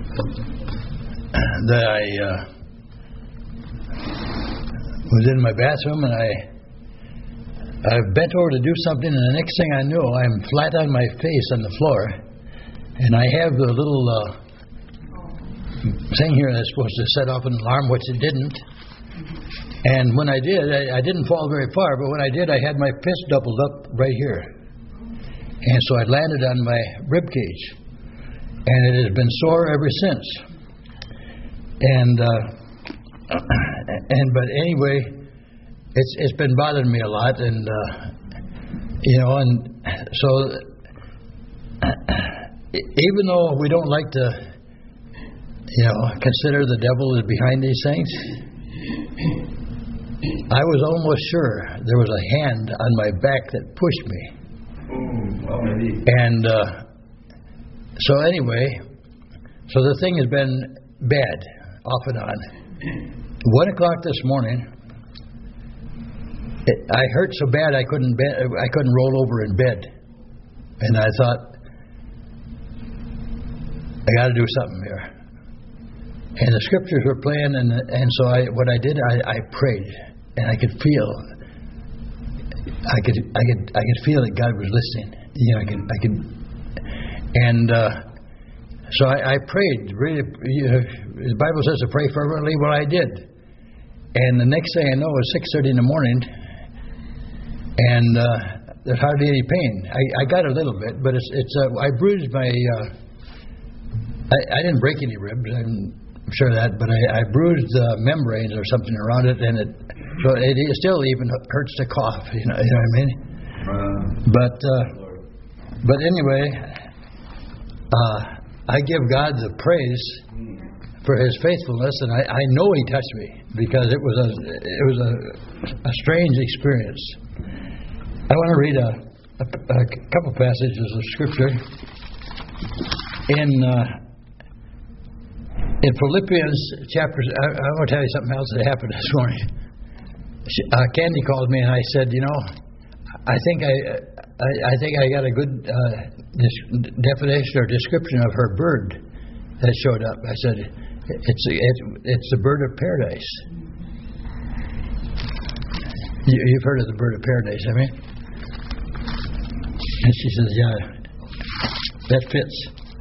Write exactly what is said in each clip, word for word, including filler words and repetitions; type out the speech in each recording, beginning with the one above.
that I uh, was in my bathroom and I I bent over to do something, and the next thing I knew, I'm flat on my face on the floor, and I have the little uh, thing here that's supposed to set off an alarm, which it didn't. And when I did, I, I didn't fall very far, but when I did, I had my fist doubled up right here. And so I landed on my rib cage. And it has been sore ever since. And, uh, and but anyway, it's it's been bothering me a lot. And, uh, you know, and so even though we don't like to, you know, consider the devil is behind these things, I was almost sure there was a hand on my back that pushed me. And uh, so anyway, so the thing has been bad, off and on. One o'clock this morning, it, I hurt so bad I couldn't be, I couldn't roll over in bed, and I thought, I got to do something here. And the scriptures were playing, and and so I what I did, I, I prayed, and I could feel, I could I could I could feel that God was listening. You know, I could I could, and uh, so I, I prayed. Really, you know, the Bible says to pray fervently. Well, I did, and the next thing I know, it was six thirty in the morning, and uh, there's hardly any pain. I, I got a little bit, but it's it's uh, I bruised my. Uh, I, I didn't break any ribs. I'm sure of that, but I, I bruised uh, membranes or something around it, and it so it, it still even hurts to cough. You know, you know what I mean? Uh, but uh, but anyway, uh, I give God the praise for His faithfulness, and I, I know He touched me because it was a it was a, a strange experience. I want to read a, a, a couple passages of Scripture in. Uh, In Philippians chapter, I, I want to tell you something else that happened this morning. She, uh, Candy called me and I said, you know, I think I, I, I think I got a good uh, definition or description of her bird that showed up. I said, it's it, it's the bird of paradise. You, you've heard of the bird of paradise, I mean? And she says, yeah, that fits.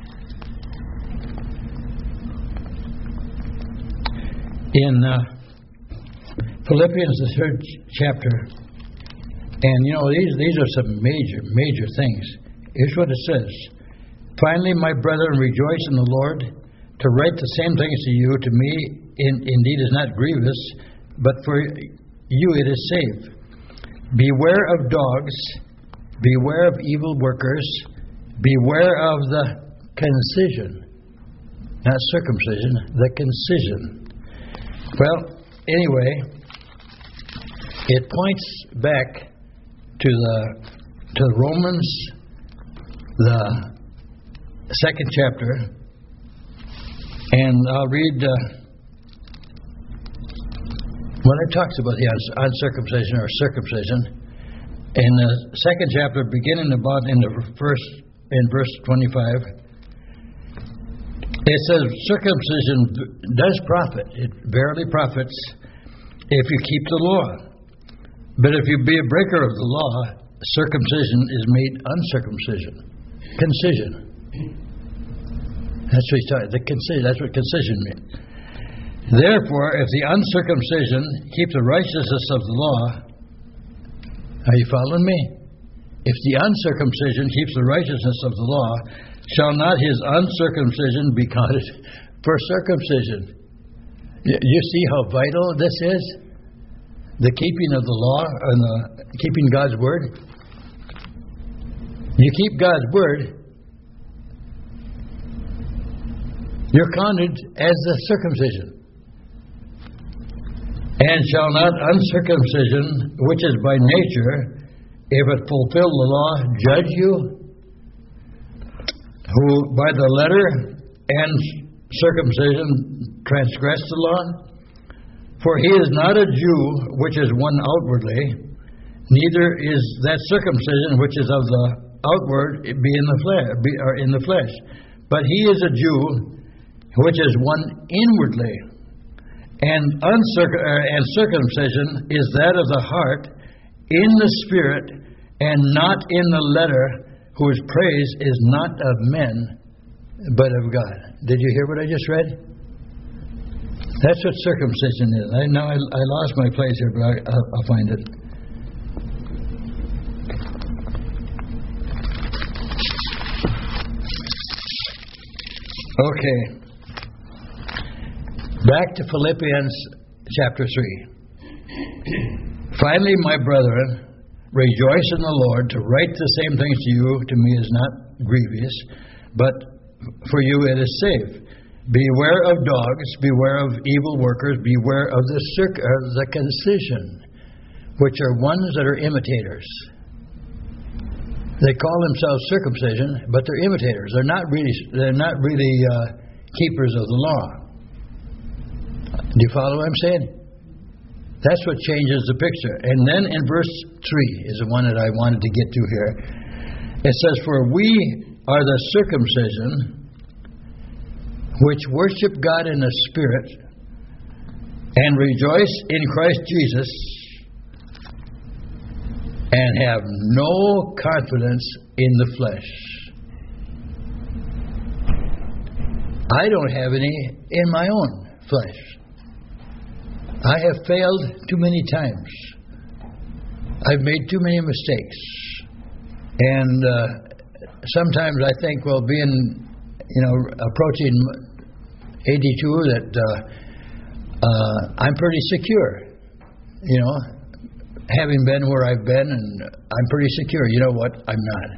In uh, Philippians, the third chapter, and you know, these these are some major, major things. Here's what it says. Finally, my brethren, rejoice in the Lord. To write the same things to you, to me, in, indeed, is not grievous, but for you it is safe. Beware of dogs, beware of evil workers, beware of the concision, not circumcision, the concision. Well, anyway, it points back to the to Romans, the second chapter, and I'll read uh, when it talks about the uncircumcision or circumcision in the second chapter, beginning about in the first in verse twenty-five. It says, circumcision does profit. It verily profits if you keep the law. But if you be a breaker of the law, circumcision is made uncircumcision. Concision. That's what he's talking. The concision. That's what concision means. Therefore, if the uncircumcision keep the righteousness of the law, are you following me? If the uncircumcision keeps the righteousness of the law, shall not his uncircumcision be counted for circumcision? You see how vital this is? The keeping of the law and the keeping God's word. You keep God's word, you're counted as the circumcision. And shall not uncircumcision, which is by nature, if it fulfill the law, judge you? Who by the letter and circumcision transgress the law? For he is not a Jew, which is one outwardly, neither is that circumcision which is of the outward be in the flesh, be, or in the flesh. But he is a Jew, which is one inwardly, and, uncirc- uh, and circumcision is that of the heart, in the spirit, and not in the letter, whose praise is not of men, but of God. Did you hear what I just read? That's what circumcision is. I now I, I lost my place here, but I, I'll, I'll find it. Okay. Back to Philippians chapter three. Finally, my brethren, rejoice in the Lord. To write the same things to you, to me, is not grievous, but for you it is safe. Beware of dogs, beware of evil workers, beware of the circ- uh, the circumcision, which are ones that are imitators. They call themselves circumcision, but they're imitators. They're not really. They're not really uh, keepers of the law. Do you follow what I'm saying? That's what changes the picture. And then in verse three is the one that I wanted to get to here. It says, "For we are the circumcision which worship God in the Spirit and rejoice in Christ Jesus and have no confidence in the flesh." I don't have any in my own flesh. I have failed too many times. I've made too many mistakes. And uh, sometimes I think, well, being, you know, approaching eighty-two, that uh, uh, I'm pretty secure. You know, having been where I've been, and I'm pretty secure. You know what? I'm not.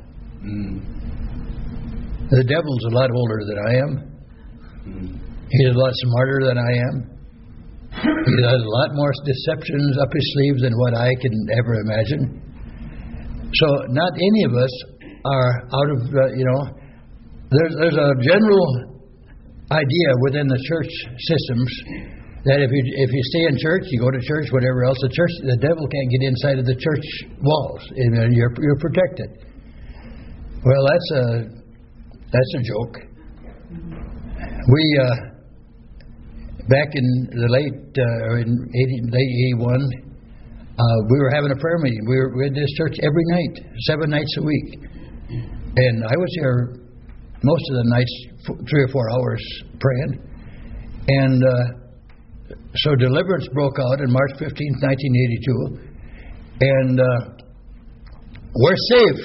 Mm. The devil's a lot older than I am. Mm. He's a lot smarter than I am. He has a lot more deceptions up his sleeves than what I can ever imagine. So not any of us are out of, uh, you know, there's, there's a general idea within the church systems that if you if you stay in church, you go to church, whatever else, the church, the devil can't get inside of the church walls, and you're you're protected. Well, that's a that's a joke. We uh, back in the late uh, in eighty, late eighty-one, uh, we were having a prayer meeting. We were we had this church every night, seven nights a week, and I was here most of the nights, three or four hours praying, and. Uh, So deliverance broke out on March fifteenth, nineteen eighty-two, and uh, we're safe.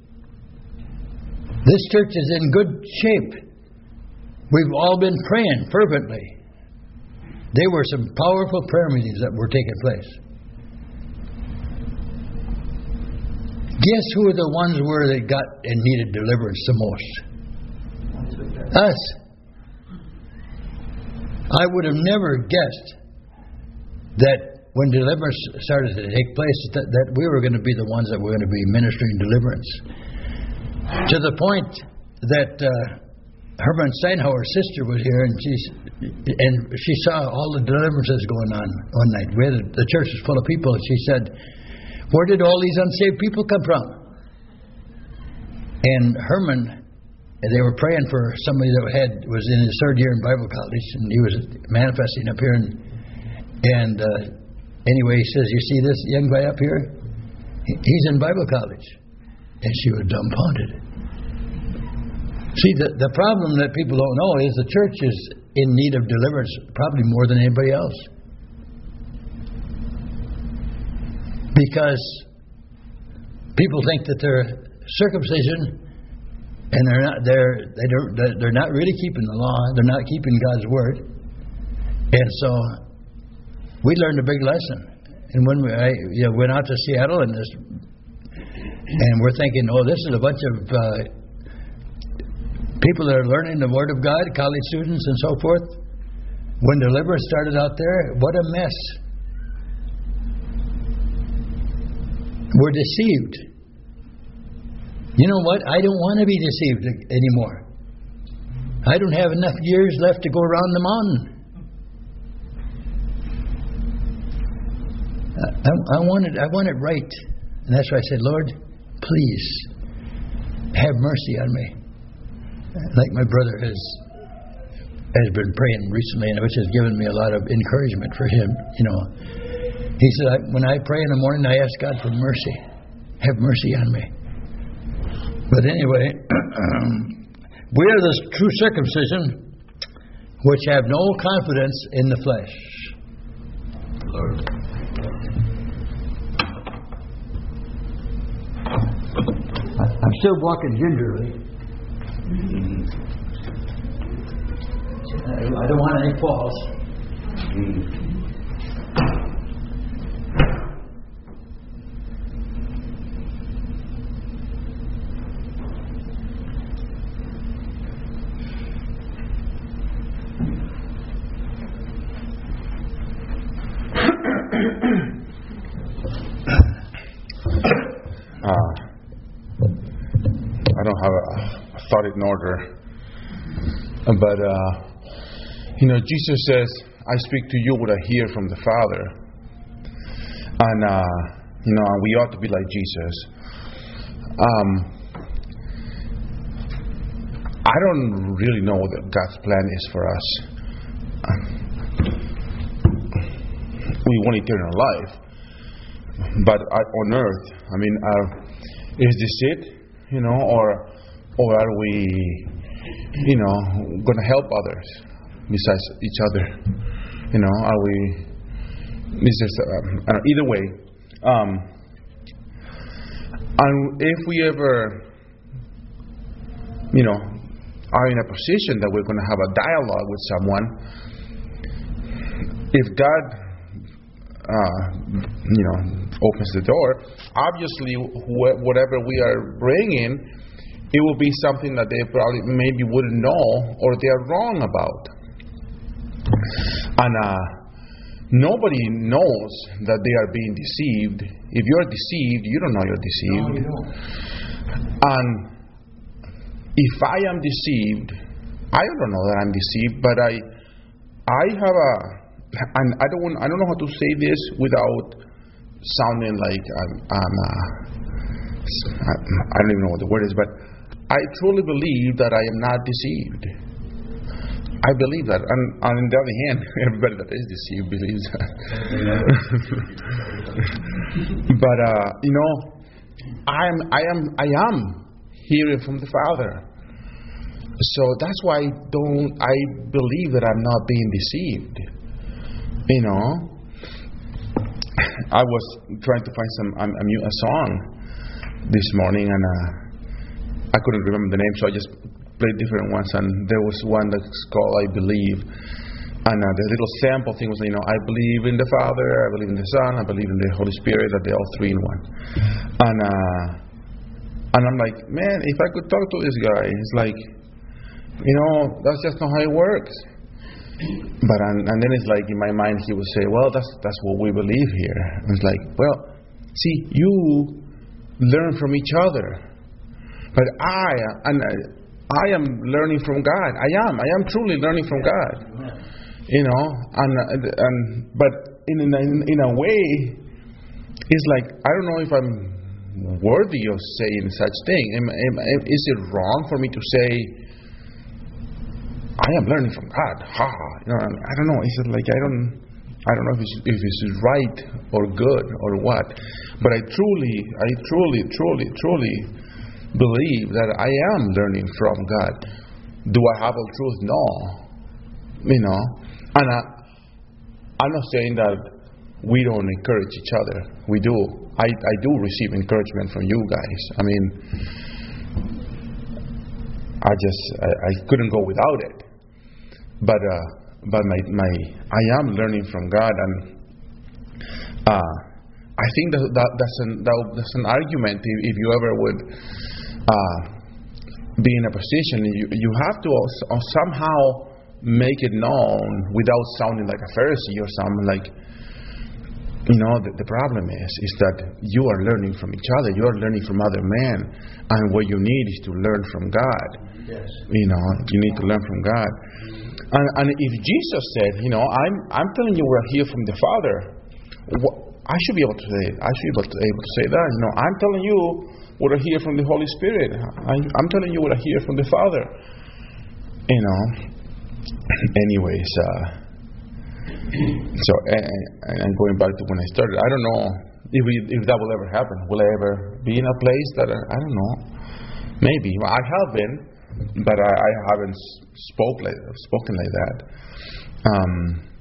This church is in good shape. We've all been praying fervently. There were some powerful prayer meetings that were taking place. Guess who the ones were that got and needed deliverance the most? Us. I would have never guessed that when deliverance started to take place, that, that we were going to be the ones that were going to be ministering deliverance. To the point that uh, Herman Steinhauer's sister was here, and she and she saw all the deliverances going on one night. We had a, the church was full of people, and she said, "Where did all these unsaved people come from?" And Herman, and they were praying for somebody that had was in his third year in Bible college, and he was manifesting up here. And, and uh, anyway, he says, "You see this young guy up here? He, he's in Bible college." And she was dumbfounded. See, the, the problem that people don't know is the church is in need of deliverance probably more than anybody else. Because people think that their circumcision, and they're not they're they don't they're not really keeping the law. They're not keeping God's word. And so we learned a big lesson. And when we I, you know, went out to Seattle, and this, and we're thinking, oh, this is a bunch of uh, people that are learning the word of God, college students and so forth. When deliverance started out there, what a mess. We're deceived. You know what? I don't want to be deceived anymore. I don't have enough years left to go around the mountain. I, I want it. I want it right, and that's why I said, "Lord, please have mercy on me." Like my brother has has been praying recently, and which has given me a lot of encouragement for him. You know, he said, I, when I pray in the morning, I ask God for mercy. Have mercy on me. But anyway, we are the true circumcision, which have no confidence in the flesh. Lord. I'm still walking gingerly. I don't want any falls. Uh, I don't have a, a thought in order, but uh, you know, Jesus says, "I speak to you what I hear from the Father," and uh, you know, we ought to be like Jesus. Um, I don't really know what God's plan is for us. We want eternal life. But on earth, I mean, uh, is this it? You know, or or are we, you know, going to help others besides each other? You know, are we? Is this, uh, either way, um, and if we ever, you know, are in a position that we're going to have a dialogue with someone, if God, Uh, you know, opens the door, obviously wh- whatever we are bringing, it will be something that they probably maybe wouldn't know or they are wrong about. And uh, nobody knows that they are being deceived. If you're deceived, you don't know you're deceived. No, you don't. And if I am deceived, I don't know that I'm deceived, but I, I have a And I don't want, I don't know how to say this without sounding like I'm, I'm uh, I don't even know what the word is, but I truly believe that I am not deceived. I believe that, and, and on the other hand, everybody that is deceived believes that. But uh, you know, I am, I am, I am hearing from the Father. So that's why I don't, I believe that I'm not being deceived. You know, I was trying to find some um, a, a song this morning, and uh, I couldn't remember the name, so I just played different ones. And there was one that's called "I Believe," and uh, the little sample thing was, you know, I believe in the Father, I believe in the Son, I believe in the Holy Spirit, that they're all three in one. And uh, and I'm like, man, if I could talk to this guy, it's like, you know, that's just not how it works. But and, and then it's like in my mind he would say, well, that's that's what we believe here. And it's like, well, see, you learn from each other, but I and I am learning from God. I am, I am truly learning from God. You know, and and but in in in a way, it's like I don't know if I'm worthy of saying such thing. Am, am, is it wrong for me to say, I am learning from God? Ha! You know, I don't know. Is it like I don't, I don't know if it's if it's right or good or what. But I truly, I truly, truly, truly believe that I am learning from God. Do I have all truth? No. You know, and I, I'm not saying that we don't encourage each other. We do. I I do receive encouragement from you guys. I mean, I just I, I couldn't go without it. But uh, but my my I am learning from God, and uh, I think that, that that's an that, that's an argument. If, if you ever would uh, be in a position, you you have to also somehow make it known without sounding like a Pharisee or something like. You know, the, the problem is is that you are learning from each other. You are learning from other men, and what you need is to learn from God. Yes. You know, you need to learn from God. And, and if Jesus said, you know, I'm I'm telling you we're here from the Father, what, I should be able to say it. I should be able to, able to say that. You know, I'm telling you what I hear from the Holy Spirit. I, I'm telling you what I hear from the Father. You know, anyways, uh, so and, and going back to when I started, I don't know if we, if that will ever happen. Will I ever be in a place that I, I don't know? Maybe well, I have been, but I, I haven't spoke like spoken like that. Um,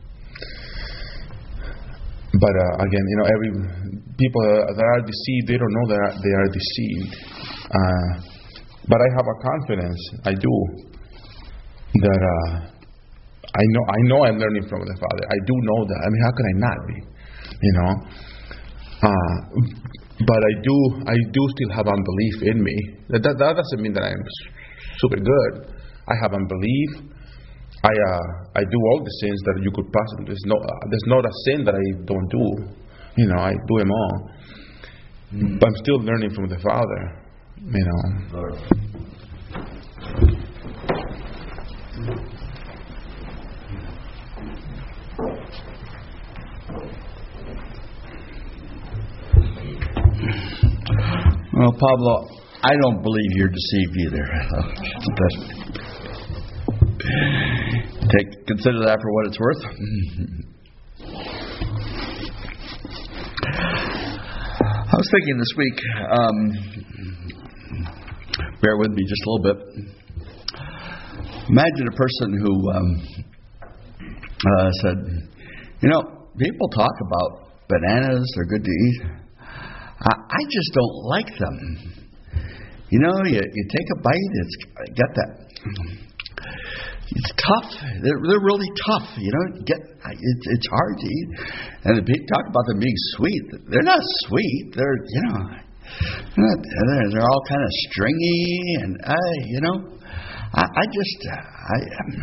but uh, again, you know, every people that are deceived, they don't know that they are deceived. Uh, but I have a confidence. I do that. Uh, I know. I know. I'm learning from the Father. I do know that. I mean, how can I not be? You know. Uh, but I do. I do still have unbelief in me. That, that, that doesn't mean that I'm super good. I have unbelief. I uh, I do all the sins that you could possibly. There's no uh, there's not a sin that I don't do. You know, I do them all. Mm. But I'm still learning from the Father. You know. Lord. Well, Pablo, I don't believe you're deceived either. Take consider that for what it's worth. I was thinking this week. Um, bear with me just a little bit. Imagine a person who um, uh, said, "You know, people talk about bananas; they're good to eat. I, I just don't like them. You know, you, you take a bite, it's got that." It's tough. They're, they're really tough. You know, get it's it's hard to eat. And the people talk about them being sweet. They're not sweet. They're you know, they're, not, they're, they're all kind of stringy and I you know, I, I just I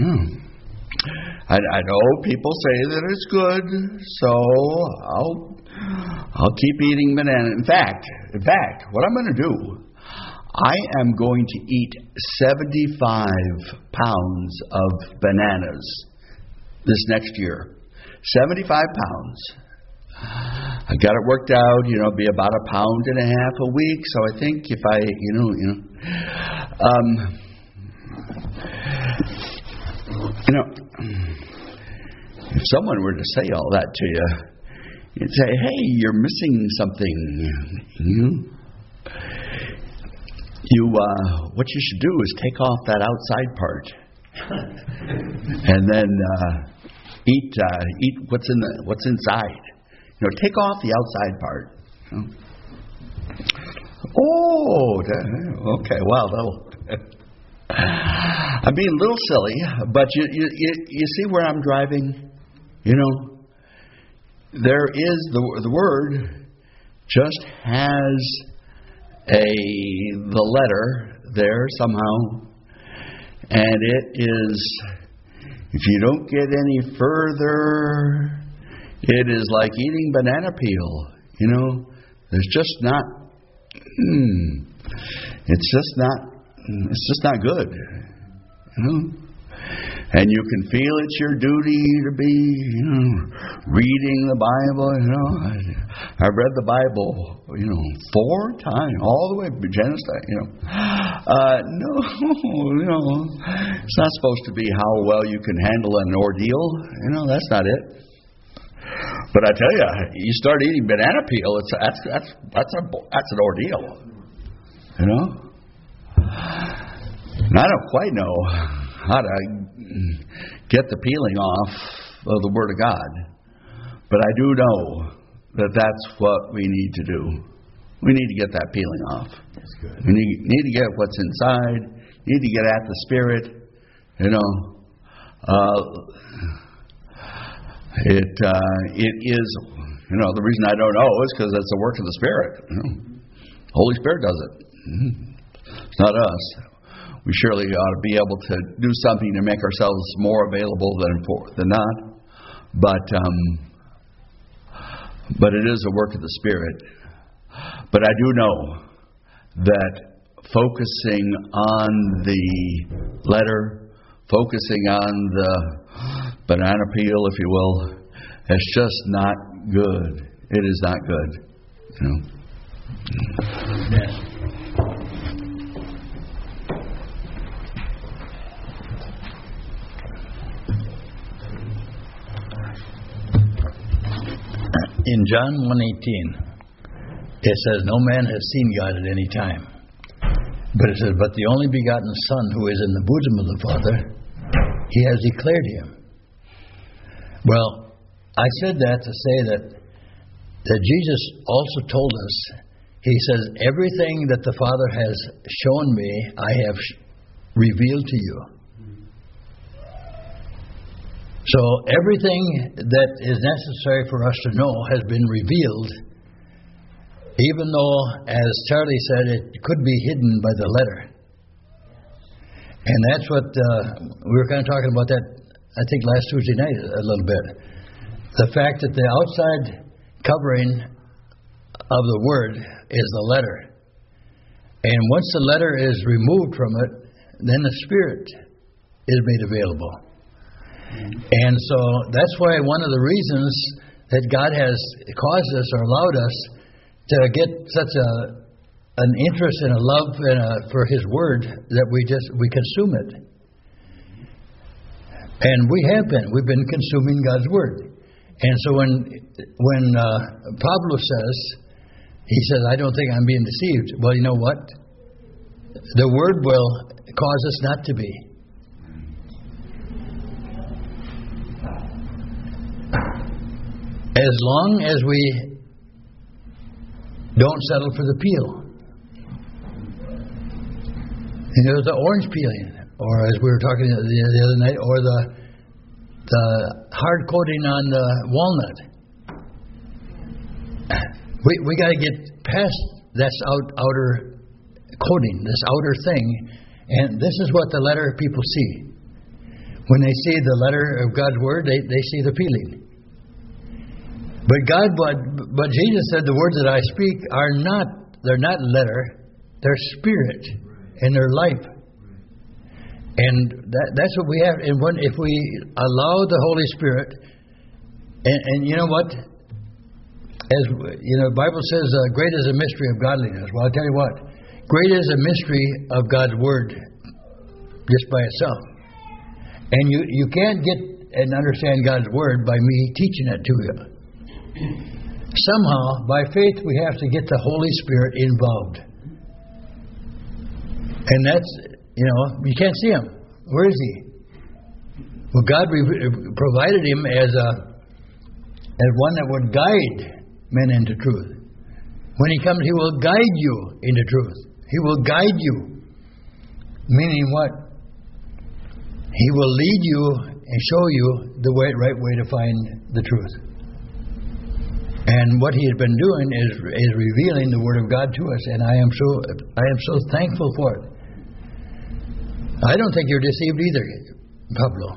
I I know people say that it's good, so I'll I'll keep eating banana. In fact, in fact, what I'm going to do. I am going to eat seventy-five pounds of bananas this next year. seventy-five pounds. I got it worked out, you know, be about a pound and a half a week. So I think if I, you know, you know, um, you know, if someone were to say all that to you, you'd say, "Hey, you're missing something," you know. You, uh, what you should do is take off that outside part, and then uh, eat uh, eat what's in the what's inside. You know, take off the outside part. Oh, okay. Well, that'll. I'm being a little silly, but you, you you you see where I'm driving. You know, there is the the word just has a the letter there somehow, and it is, if you don't get any further, it is like eating banana peel. You know, there's just not mm, it's just not it's just not good, you know. And you can feel it's your duty to be, you know, reading the Bible. You know, I, I've read the Bible, you know, four times, all the way to Genesis. You know, uh, no, you know, it's not supposed to be how well you can handle an ordeal. You know, that's not it. But I tell you, you start eating banana peel, it's that's that's that's a that's an ordeal. You know, and I don't quite know how to get the peeling off of the Word of God. But I do know that that's what we need to do. We need to get that peeling off. That's good. We need, need to get what's inside. Need to get at the Spirit. You know, uh, it uh, it is. You know, the reason I don't know is because it's the work of the Spirit. You know, Holy Spirit does it. It's not us. We surely ought to be able to do something to make ourselves more available than for, than not. But um, but it is a work of the Spirit. But I do know that focusing on the letter, focusing on the banana peel, if you will, is just not good. It is not good. You know? Yes. in John one eighteen, it says, no man has seen God at any time. But it says, but the only begotten Son who is in the bosom of the Father, he has declared him. Well, I said that to say that, that Jesus also told us, he says, everything that the Father has shown me, I have revealed to you. So everything that is necessary for us to know has been revealed, even though, as Charlie said, it could be hidden by the letter. And that's what, uh, we were kind of talking about that, I think, last Tuesday night a little bit. The fact that the outside covering of the Word is the letter. And once the letter is removed from it, then the Spirit is made available. And so that's why one of the reasons that God has caused us or allowed us to get such a an interest and a love and a, for His Word that we just we consume it. And we have been. We've been consuming God's Word. And so when when uh, Pablo says, he says, I don't think I'm being deceived. Well, you know what? The Word will cause us not to be. As long as we don't settle for the peel. You know, the orange peeling, or as we were talking the, the other night, or the the hard coating on the walnut. We we got to get past this out, outer coating, this outer thing, and this is what the letter people see. When they see the letter of God's Word, they, they see the peeling. But God, but, but Jesus said, the words that I speak are not, they're not letter, they're spirit, and they're life. And that, that's what we have. And when, if we allow the Holy Spirit, and, and you know what? As you know, the Bible says, uh, great is the mystery of godliness. Well, I'll tell you what, great is the mystery of God's Word just by itself. And you, you can't get and understand God's Word by me teaching it to you. Somehow, by faith, we have to get the Holy Spirit involved. And that's, you know, you can't see Him. Where is He? Well, God re- provided Him as a as one that would guide men into truth. When He comes, He will guide you into truth. He will guide you. Meaning what? He will lead you and show you the way, right way to find the truth. And what He has been doing is is revealing the Word of God to us, and I am so I am so thankful for it. I don't think you're deceived either, Pablo.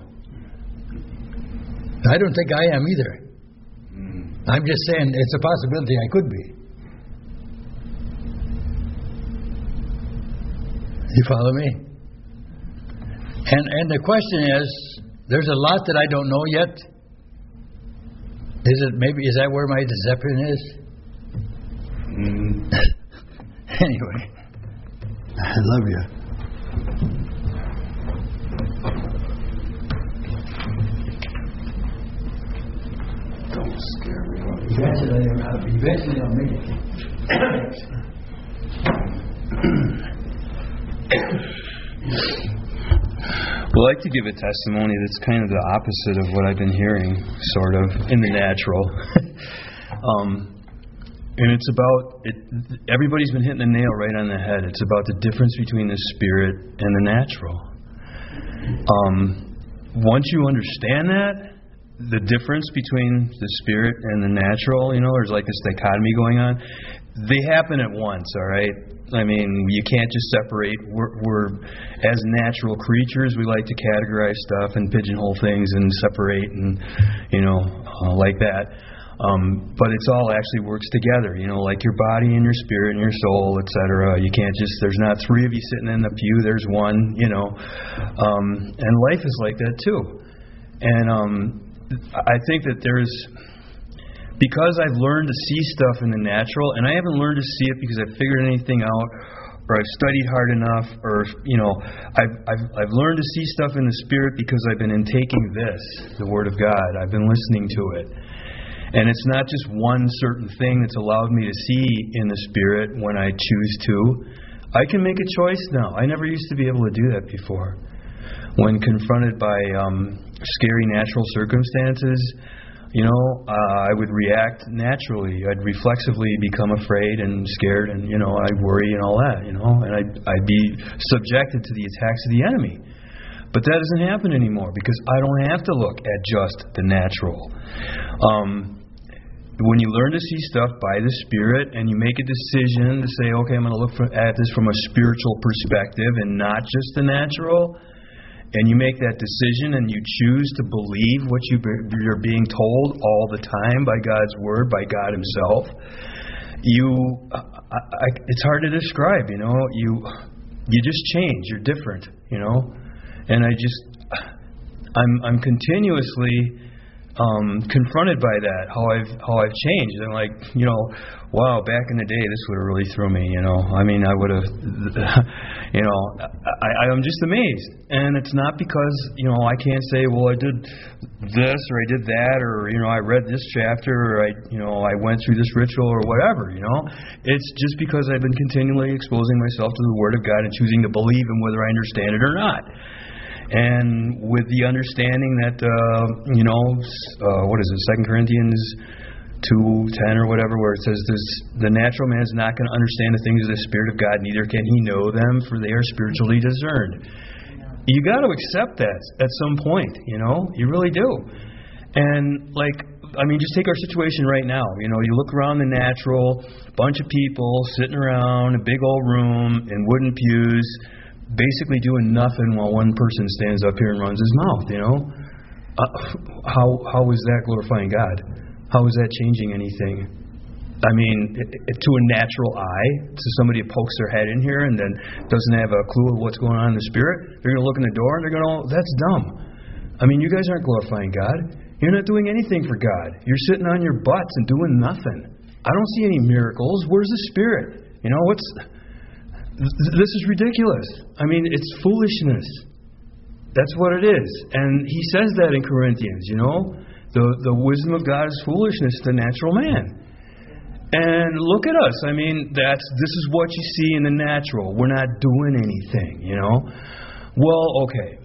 I don't think I am either. I'm just saying it's a possibility I could be. You follow me? And and the question is, there's a lot that I don't know yet. Is it maybe is that where my deception is? Mm. Anyway, I love you. Don't scare me. Eventually, I'll, eventually I'll make it. Well, I'd like to give a testimony that's kind of the opposite of what I've been hearing, sort of, in the natural. um, and it's about, it, everybody's been hitting the nail right on the head. It's about the difference between the spirit and the natural. Um, once you understand that, the difference between the spirit and the natural, you know, there's like this dichotomy going on. They happen at once, all right? I mean, you can't just separate. We're, we're, as natural creatures, we like to categorize stuff and pigeonhole things and separate and, you know, uh, like that. Um, but it's all actually works together, you know, like your body and your spirit and your soul, et cetera. You can't just, there's not three of you sitting in the pew, there's one, you know. Um, and life is like that too. And um, I think that there's, because I've learned to see stuff in the natural, and I haven't learned to see it because I've figured anything out, or I've studied hard enough, or, you know, I've, I've, I've learned to see stuff in the Spirit because I've been intaking this, the Word of God. I've been listening to it. And it's not just one certain thing that's allowed me to see in the Spirit when I choose to. I can make a choice now. I never used to be able to do that before. When confronted by um, scary natural circumstances, you know, uh, I would react naturally. I'd reflexively become afraid and scared, and, you know, I'd worry and all that, you know, and I'd, I'd be subjected to the attacks of the enemy. But that doesn't happen anymore because I don't have to look at just the natural. Um, when you learn to see stuff by the Spirit and you make a decision to say, okay, I'm going to look for, at this from a spiritual perspective and not just the natural, and you make that decision and you choose to believe what you, you're being told all the time by God's Word, by God Himself, you, I, I, it's hard to describe, you know, you, you just change, you're different, you know, and I just, I'm, I'm continuously um, confronted by that, how I've, how I've changed, and like, you know, wow, back in the day, this would have really threw me, you know. I mean, I would have, you know, I, I'm just amazed. And it's not because, you know, I can't say, well, I did this or I did that, or, you know, I read this chapter, or I, you know, I went through this ritual or whatever, you know. It's just because I've been continually exposing myself to the Word of God and choosing to believe Him whether I understand it or not. And with the understanding that, uh, you know, uh, what is it, Second Corinthians two ten or whatever, where it says this, the natural man is not going to understand the things of the Spirit of God, neither can he know them, for they are spiritually discerned. You got to accept that at some point, you know, you really do. And like, I mean, just take our situation right now. You know, you look around the natural, bunch of people sitting around a big old room in wooden pews, basically doing nothing while one person stands up here and runs his mouth, you know. Uh, how how is that glorifying God? How is that changing anything? I mean, it, it, to a natural eye, to somebody who pokes their head in here and then doesn't have a clue of what's going on in the Spirit, they're going to look in the door and they're going to, oh, that's dumb. I mean, you guys aren't glorifying God. You're not doing anything for God. You're sitting on your butts and doing nothing. I don't see any miracles. Where's the Spirit? You know, what's... This is ridiculous. I mean, it's foolishness. That's what it is. And he says that in Corinthians, you know. The the wisdom of God is foolishness to the natural man. And look at us. I mean, that's this is what you see in the natural. We're not doing anything, you know. Well, okay.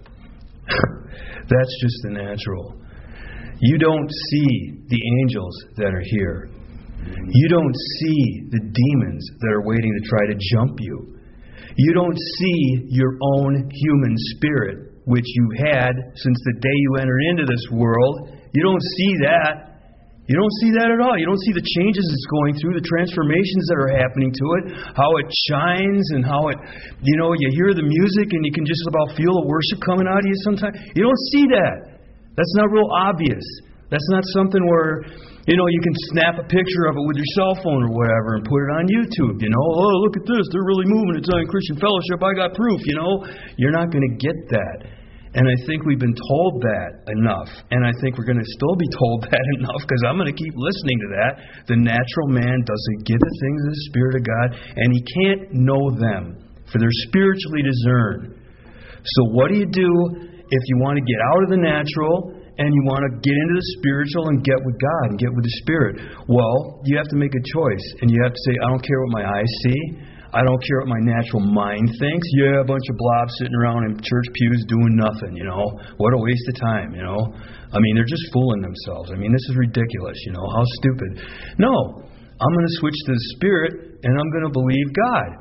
That's just the natural. You don't see the angels that are here. You don't see the demons that are waiting to try to jump you. You don't see your own human spirit, which you had since the day you entered into this world. You don't see that. You don't see that at all. You don't see the changes it's going through, the transformations that are happening to it, how it shines and how it, you know, you hear the music and you can just about feel the worship coming out of you sometimes. You don't see that. That's not real obvious. That's not something where, you know, you can snap a picture of it with your cell phone or whatever and put it on YouTube, you know. Oh, look at this. They're really moving. It's on Christian Fellowship. I got proof, you know. You're not going to get that. And I think we've been told that enough. And I think we're going to still be told that enough because I'm going to keep listening to that. The natural man doesn't get the things of the Spirit of God, and he can't know them, for they're spiritually discerned. So what do you do if you want to get out of the natural and you want to get into the spiritual and get with God and get with the Spirit? Well, you have to make a choice. And you have to say, I don't care what my eyes see. I don't care what my natural mind thinks. Yeah, a bunch of blobs sitting around in church pews doing nothing, you know. What a waste of time, you know. I mean, they're just fooling themselves. I mean, this is ridiculous, you know. How stupid. No, I'm going to switch to the Spirit and I'm going to believe God.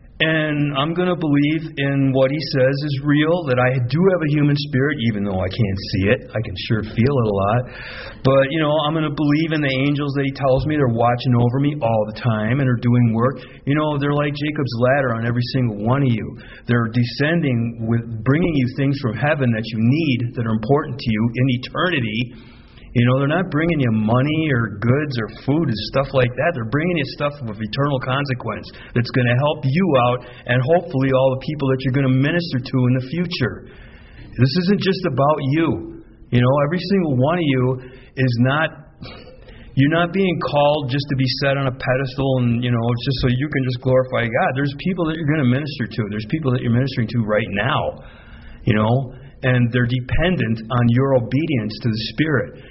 And I'm going to believe in what He says is real, that I do have a human spirit, even though I can't see it. I can sure feel it a lot. But, you know, I'm going to believe in the angels that He tells me they're watching over me all the time and are doing work. You know, they're like Jacob's ladder on every single one of you. They're descending, with bringing you things from heaven that you need, that are important to you in eternity. You know, they're not bringing you money or goods or food and stuff like that. They're bringing you stuff of eternal consequence that's going to help you out and hopefully all the people that you're going to minister to in the future. This isn't just about you. You know, every single one of you is not, you're not being called just to be set on a pedestal and, you know, just so you can just glorify God. There's people that you're going to minister to. There's people that you're ministering to right now, you know, and they're dependent on your obedience to the Spirit.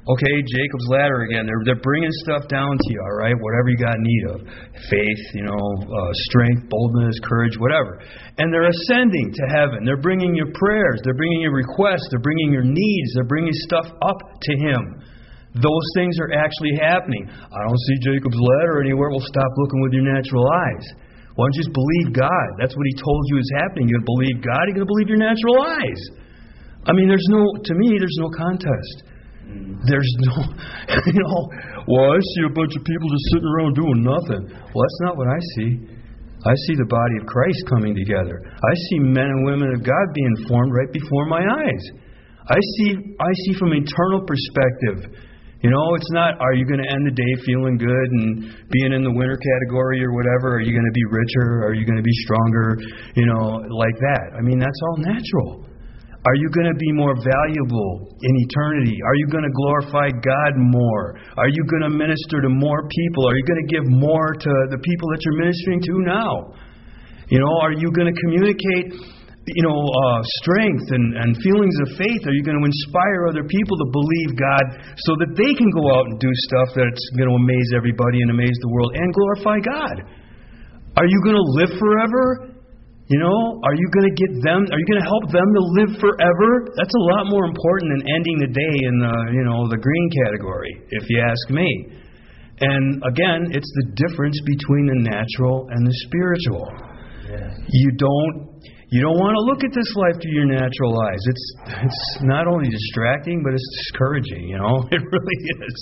Okay, Jacob's ladder again. They're they're bringing stuff down to you, all right? Whatever you got need of. Faith, you know, uh, strength, boldness, courage, whatever. And they're ascending to heaven. They're bringing your prayers. They're bringing your requests. They're bringing your needs. They're bringing stuff up to Him. Those things are actually happening. I don't see Jacob's ladder anywhere. Well, stop looking with your natural eyes. Why don't you just believe God? That's what He told you is happening. You're going to believe God. You're going to believe your natural eyes. I mean, there's no, to me, there's no contest. There's no, you know, well, I see a bunch of people just sitting around doing nothing. Well, that's not what I see. I see the body of Christ coming together. I see men and women of God being formed right before my eyes. I see, I see from an eternal perspective. You know, it's not, are you going to end the day feeling good and being in the winner category or whatever? Are you going to be richer? Are you going to be stronger? You know, like that. I mean, that's all natural. Are you going to be more valuable in eternity? Are you going to glorify God more? Are you going to minister to more people? Are you going to give more to the people that you're ministering to now? You know, are you going to communicate, you know, uh, strength and, and feelings of faith? Are you going to inspire other people to believe God so that they can go out and do stuff that's going to amaze everybody and amaze the world and glorify God? Are you going to live forever? You know, are you going to get them, are you going to help them to live forever? That's a lot more important than ending the day in the, you know, the green category, if you ask me. And again, it's the difference between the natural and the spiritual. Yeah. You don't, you don't want to look at this life through your natural eyes. It's, it's not only distracting, but it's discouraging, you know, it really is.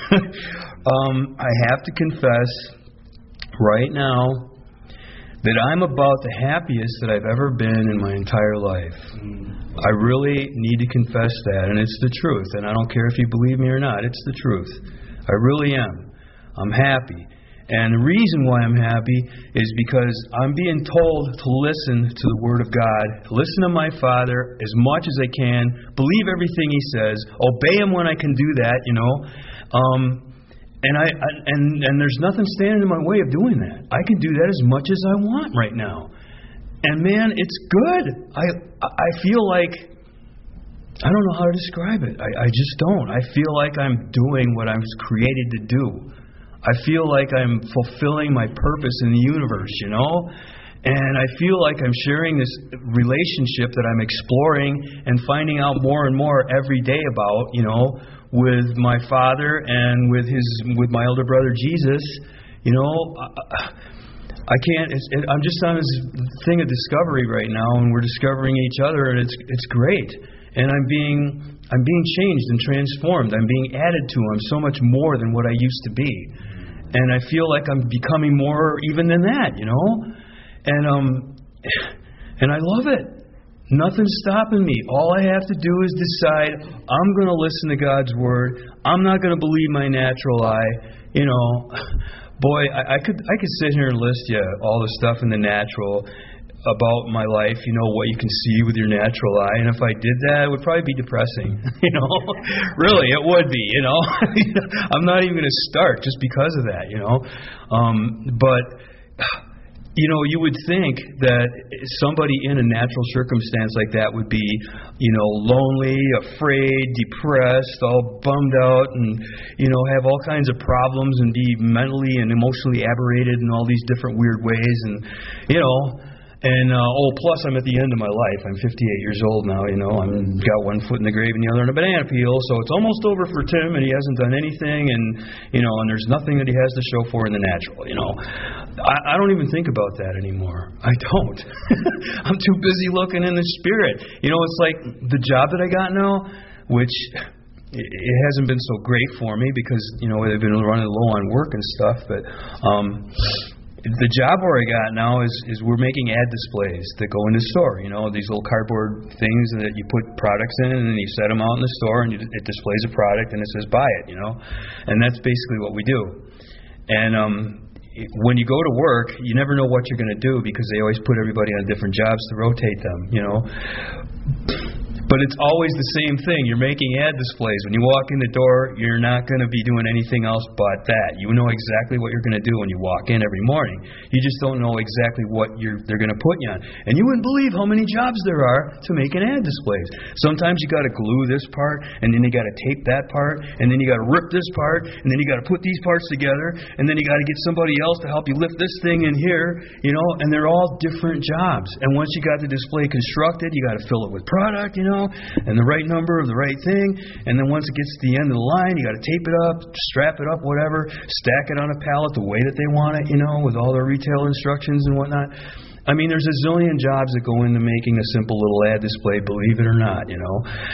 um, I have to confess right now that I'm about the happiest that I've ever been in my entire life. I really need to confess that, and it's the truth. And I don't care if you believe me or not, it's the truth. I really am. I'm happy. And the reason why I'm happy is because I'm being told to listen to the Word of God, listen to my Father as much as I can, believe everything He says, obey Him when I can do that, you know. Um... And I, I and and there's nothing standing in my way of doing that. I can do that as much as I want right now. And man, it's good. I I feel like I don't know how to describe it. I, I just don't. I feel like I'm doing what I was created to do. I feel like I'm fulfilling my purpose in the universe, you know? And I feel like I'm sharing this relationship that I'm exploring and finding out more and more every day about, you know, with my Father and with his with my elder brother Jesus. You know, I, I can't. It's, it, I'm just on this thing of discovery right now, and we're discovering each other, and it's it's great. And I'm being I'm being changed and transformed. I'm being added to. I'm so much more than what I used to be, and I feel like I'm becoming more even than that. You know. And um, and I love it. Nothing's stopping me. All I have to do is decide I'm going to listen to God's Word. I'm not going to believe my natural eye. You know, boy, I, I could I could sit here and list you all the stuff in the natural about my life. You know, what you can see with your natural eye. And if I did that, it would probably be depressing. You know, really, it would be. You know, I'm not even going to start just because of that. You know, um, but. You know, you would think that somebody in a natural circumstance like that would be, you know, lonely, afraid, depressed, all bummed out, and, you know, have all kinds of problems and be mentally and emotionally aberrated in all these different weird ways. And, you know, and, uh, oh, plus I'm at the end of my life. I'm fifty-eight years old now, you know. I've got one foot in the grave and the other in a banana peel, so it's almost over for Tim, and he hasn't done anything, and, you know, and there's nothing that he has to show for in the natural, you know. I, I don't even think about that anymore. I don't. I'm too busy looking in the Spirit. You know, it's like the job that I got now, which it hasn't been so great for me because, you know, they've been running low on work and stuff, but um the job where I got now is, is we're making ad displays that go in the store. You know, these little cardboard things that you put products in, and then you set them out in the store, and you, it displays a product, and it says buy it. You know, and that's basically what we do. And um, when you go to work, you never know what you're going to do because they always put everybody on different jobs to rotate them. You know. But it's always the same thing. You're making ad displays. When you walk in the door, you're not going to be doing anything else but that. You know exactly what you're going to do when you walk in every morning. You just don't know exactly what you're, they're going to put you on. And you wouldn't believe how many jobs there are to make an ad displays. Sometimes you got to glue this part, and then you got to tape that part, and then you got to rip this part, and then you got to put these parts together, and then you got to get somebody else to help you lift this thing in here, you know, and they're all different jobs. And once you got the display constructed, you got to fill it with product, you know, and the right number of the right thing. And then once it gets to the end of the line, you got to tape it up, strap it up, whatever, stack it on a pallet the way that they want it, you know, with all the retail instructions and whatnot. I mean, there's a zillion jobs that go into making a simple little ad display, believe it or not, you know.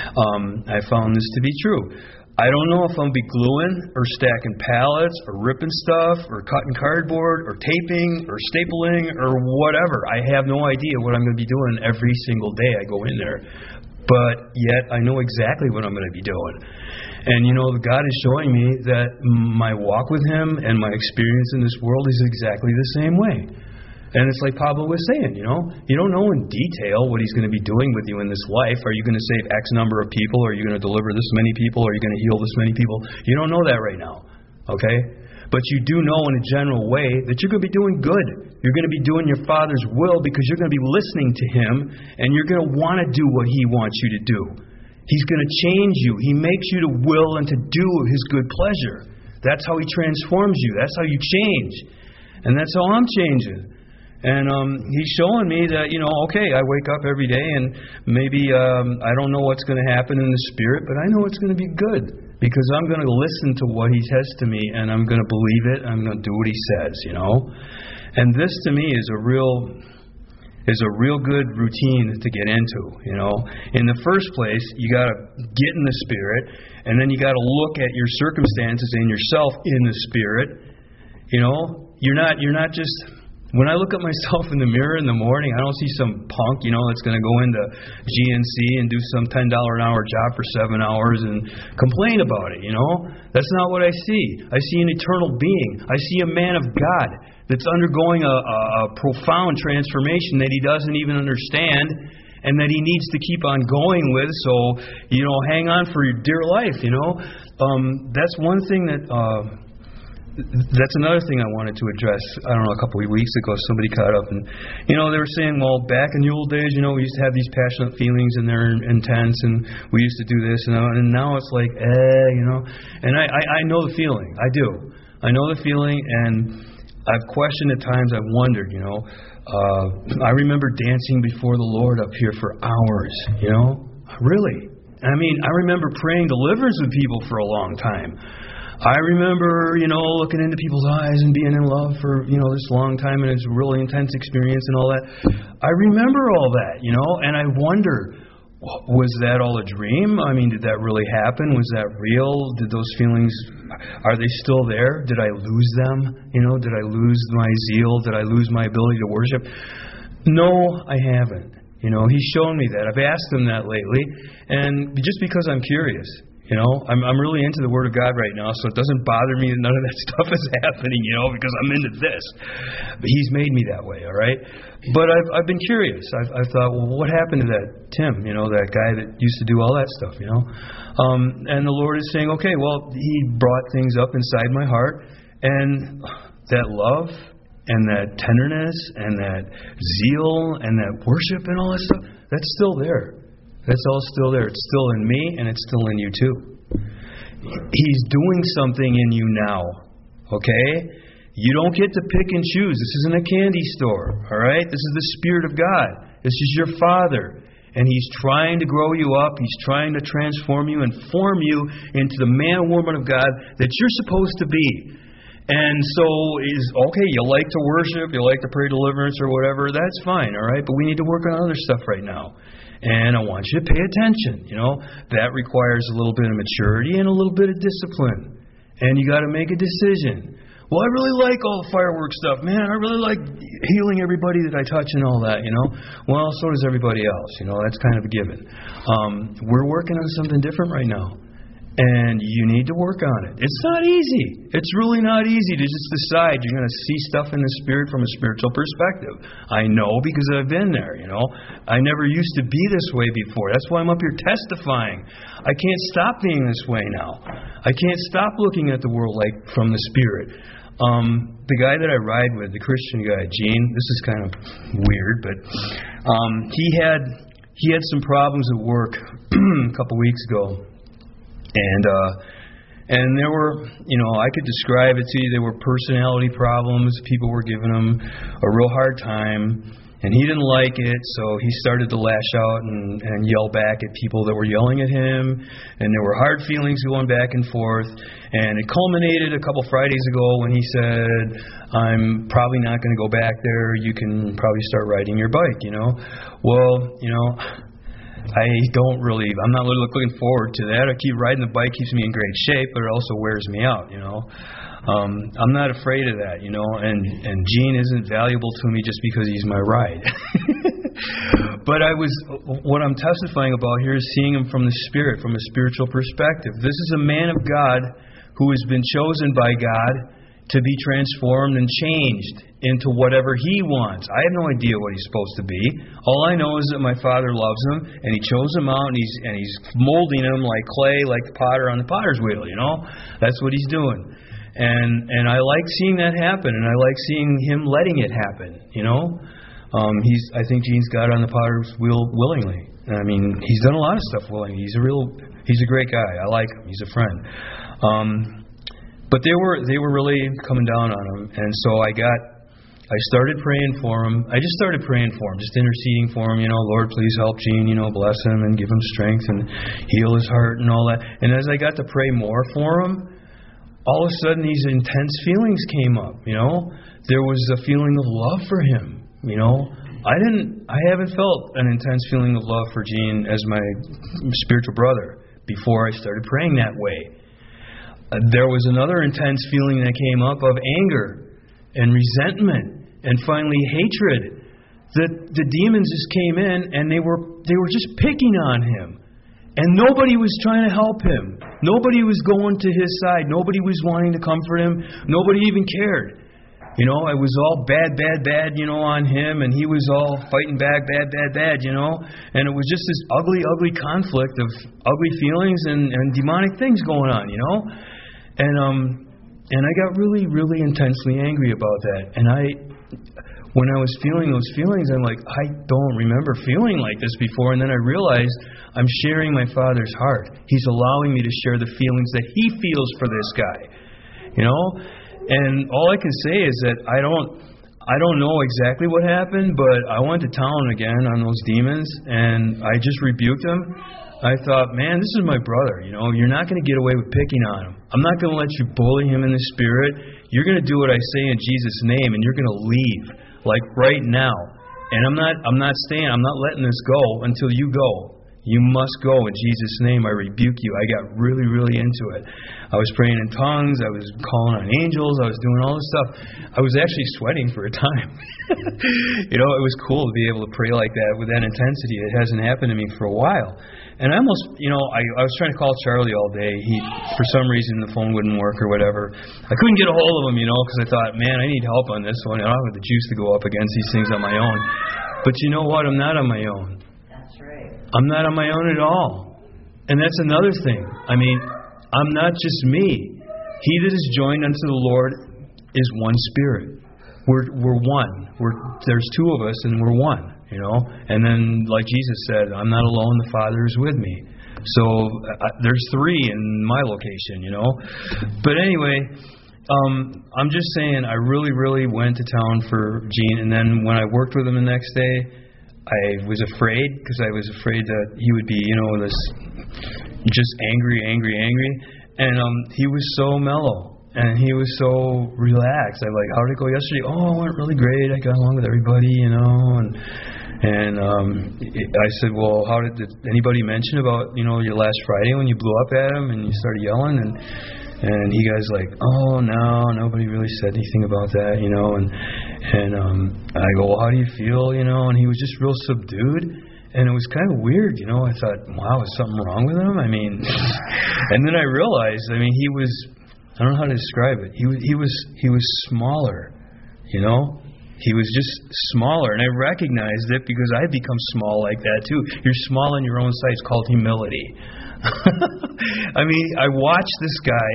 Um, I found this to be true. I don't know if I'm going to be gluing or stacking pallets or ripping stuff or cutting cardboard or taping or stapling or whatever. I have no idea what I'm going to be doing every single day I go in there. But yet I know exactly what I'm going to be doing. And, you know, God is showing me that my walk with Him and my experience in this world is exactly the same way. And it's like Pablo was saying, you know, you don't know in detail what He's going to be doing with you in this life. Are you going to save X number of people? Are you going to deliver this many people? Are you going to heal this many people? You don't know that right now, okay? But you do know in a general way that you're going to be doing good. You're going to be doing your Father's will because you're going to be listening to Him, and you're going to want to do what He wants you to do. He's going to change you. He makes you to will and to do His good pleasure. That's how He transforms you. That's how you change. And that's how I'm changing. And um, He's showing me that, you know, okay, I wake up every day and maybe um, I don't know what's going to happen in the Spirit, but I know it's going to be good because I'm going to listen to what He says to me and I'm going to believe it. I'm going to do what He says, you know. And this to me is a real is a real good routine to get into, you know. In the first place, you got to get in the Spirit, and then you got to look at your circumstances and yourself in the Spirit. You know, you're not you're not just. When I look at myself in the mirror in the morning, I don't see some punk, you know, that's going to go into G N C and do some ten dollars an hour job for seven hours and complain about it, you know. That's not what I see. I see an eternal being. I see a man of God that's undergoing a, a, a profound transformation that he doesn't even understand and that he needs to keep on going with. So, you know, hang on for your dear life, you know. Um, that's one thing that... Uh, That's another thing I wanted to address. I don't know, a couple of weeks ago, somebody caught up and, you know, they were saying, well, back in the old days, you know, we used to have these passionate feelings and they're intense and we used to do this, you know, and now it's like, eh, you know. And I, I, I know the feeling. I do. I know the feeling, and I've questioned at times. I've wondered, you know. Uh, I remember dancing before the Lord up here for hours, you know. Really. I mean, I remember praying deliverance with people for a long time. I remember, you know, looking into people's eyes and being in love for, you know, this long time, and it's a really intense experience and all that. I remember all that, you know, and I wonder, was that all a dream? I mean, did that really happen? Was that real? Did those feelings, are they still there? Did I lose them? You know, did I lose my zeal? Did I lose my ability to worship? No, I haven't. You know, He's shown me that. I've asked Him that lately, and just because I'm curious. You know, I'm I'm really into the Word of God right now, so it doesn't bother me that none of that stuff is happening, you know, because I'm into this. But He's made me that way, all right? But I've I've been curious. I've I've thought, well, what happened to that Tim, you know, that guy that used to do all that stuff, you know? Um, and the Lord is saying, okay, well, He brought things up inside my heart, and that love and that tenderness and that zeal and that worship and all that stuff, that's still there. That's all still there. It's still in me, and it's still in you too. He's doing something in you now, okay? You don't get to pick and choose. This isn't a candy store, all right? This is the Spirit of God. This is your Father, and He's trying to grow you up. He's trying to transform you and form you into the man or woman of God that you're supposed to be. And so, is okay, you like to worship, you like to pray deliverance or whatever, that's fine, all right? But we need to work on other stuff right now. And I want you to pay attention, you know. That requires a little bit of maturity and a little bit of discipline. And you got to make a decision. Well, I really like all the fireworks stuff. Man, I really like healing everybody that I touch and all that, you know. Well, so does everybody else, you know. That's kind of a given. Um, we're working on something different right now. And you need to work on it. It's not easy. It's really not easy to just decide you're going to see stuff in the Spirit from a spiritual perspective. I know because I've been there, you know. I never used to be this way before. That's why I'm up here testifying. I can't stop being this way now. I can't stop looking at the world like from the Spirit. Um, the guy that I ride with, the Christian guy, Gene, this is kind of weird, but um, he had he had some problems at work a couple weeks ago. And uh, and there were, you know, I could describe it to you. There were personality problems. People were giving him a real hard time, and he didn't like it. So he started to lash out and, and yell back at people that were yelling at him. And there were hard feelings going back and forth. And it culminated a couple Fridays ago when he said, "I'm probably not going to go back there. You can probably start riding your bike." You know, well, you know. I don't really, I'm not really looking forward to that. I keep riding the bike, keeps me in great shape, but it also wears me out, you know. Um, I'm not afraid of that, you know, and, and Gene isn't valuable to me just because he's my ride. But I was, what I'm testifying about here is seeing him from the Spirit, from a spiritual perspective. This is a man of God who has been chosen by God to be transformed and changed into whatever He wants. I have no idea what He's supposed to be. All I know is that my Father loves him, and He chose him out, and He's and He's molding him like clay, like the potter on the potter's wheel. You know, that's what He's doing. And and I like seeing that happen, and I like seeing Him letting it happen. You know, um, he's I think Gene's got on the potter's wheel willingly. I mean, he's done a lot of stuff willingly. He's a real, he's a great guy. I like him. He's a friend. Um, But they were they were really coming down on him, and so I got I started praying for him. I just started praying for him, just interceding for him. You know, Lord, please help Gene. You know, bless him and give him strength and heal his heart and all that. And as I got to pray more for him, all of a sudden these intense feelings came up. You know, there was a feeling of love for him. You know, I didn't I haven't felt an intense feeling of love for Gene as my spiritual brother before I started praying that way. Uh, there was another intense feeling that came up of anger and resentment and finally hatred. The the demons just came in and they were they were just picking on him. And nobody was trying to help him. Nobody was going to his side. Nobody was wanting to comfort him. Nobody even cared. You know, it was all bad, bad, bad, you know, on him, and he was all fighting back, bad, bad, bad, you know. And it was just this ugly, ugly conflict of ugly feelings and, and demonic things going on, you know. And um, and I got really, really intensely angry about that. And I, when I was feeling those feelings, I'm like, I don't remember feeling like this before. And then I realized I'm sharing my Father's heart. He's allowing me to share the feelings that He feels for this guy, you know. And all I can say is that I don't, I don't know exactly what happened, but I went to town again on those demons, and I just rebuked them. I thought, man, this is my brother. You know, you're not going to get away with picking on him. I'm not going to let you bully him in the Spirit. You're going to do what I say in Jesus' name, and you're going to leave, like right now. And I'm not, I'm not staying. I'm not letting this go until you go. You must go in Jesus' name. I rebuke you. I got really, really into it. I was praying in tongues. I was calling on angels. I was doing all this stuff. I was actually sweating for a time. You know, it was cool to be able to pray like that with that intensity. It hasn't happened to me for a while. And I almost, you know, I, I was trying to call Charlie all day. He, for some reason, the phone wouldn't work or whatever. I couldn't get a hold of him, you know, because I thought, man, I need help on this one. I don't have the juice to go up against these things on my own. But you know what? I'm not on my own. I'm not on my own at all. And that's another thing. I mean, I'm not just me. He that is joined unto the Lord is one spirit. We're we're one. We're there's two of us and we're one, you know. And then, like Jesus said, I'm not alone, the Father is with me. So uh, there's three in my location, you know. But anyway, um, I'm just saying I really, really went to town for Gene. And then when I worked with him the next day, I was afraid, because I was afraid that he would be, you know, this just angry, angry, angry. And um, he was so mellow. And he was so relaxed. I'm like, how did it go yesterday? Oh, it went really great. I got along with everybody, you know. And and um, I said, well, how did, did anybody mention about, you know, your last Friday when you blew up at him and you started yelling? And and he goes like, oh, no, nobody really said anything about that, you know. And and um, I go, well, how do you feel, you know? And he was just real subdued. And it was kind of weird, you know. I thought, wow, is something wrong with him? I mean, And then I realized, I mean, he was, I don't know how to describe it. He was, he was, he was smaller, you know? He was just smaller, and I recognized it because I had become small like that too. You're small in your own sight. It's called humility. I mean, I watched this guy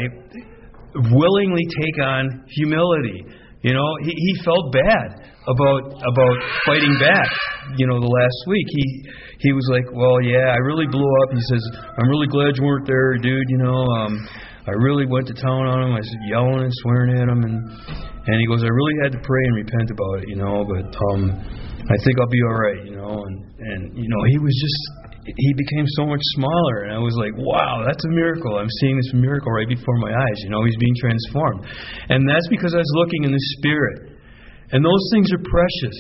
willingly take on humility. You know, he, he felt bad about about fighting back. You know, the last week he he was like, "Well, yeah, I really blew up." He says, "I'm really glad you weren't there, dude. You know, um, I really went to town on him. I said yelling and swearing at him, and and he goes, I really had to pray and repent about it, you know, but um, I think I'll be all right, you know, and and you know, he was just he became so much smaller, and I was like, wow, that's a miracle. I'm seeing this miracle right before my eyes, you know, he's being transformed, and that's because I was looking in the Spirit, and those things are precious.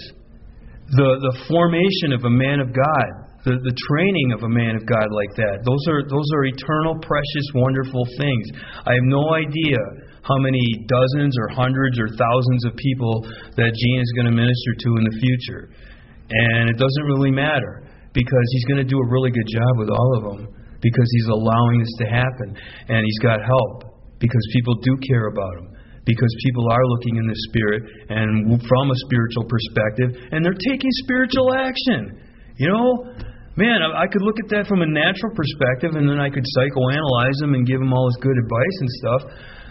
The the formation of a man of God. The, the training of a man of God like that, those are those are eternal, precious, wonderful things. I have no idea how many dozens or hundreds or thousands of people that Gene is going to minister to in the future. And it doesn't really matter, because he's going to do a really good job with all of them, because he's allowing this to happen. And he's got help, because people do care about him, because people are looking in the Spirit and from a spiritual perspective, and they're taking spiritual action. You know, man, I could look at that from a natural perspective, and then I could psychoanalyze them and give them all this good advice and stuff.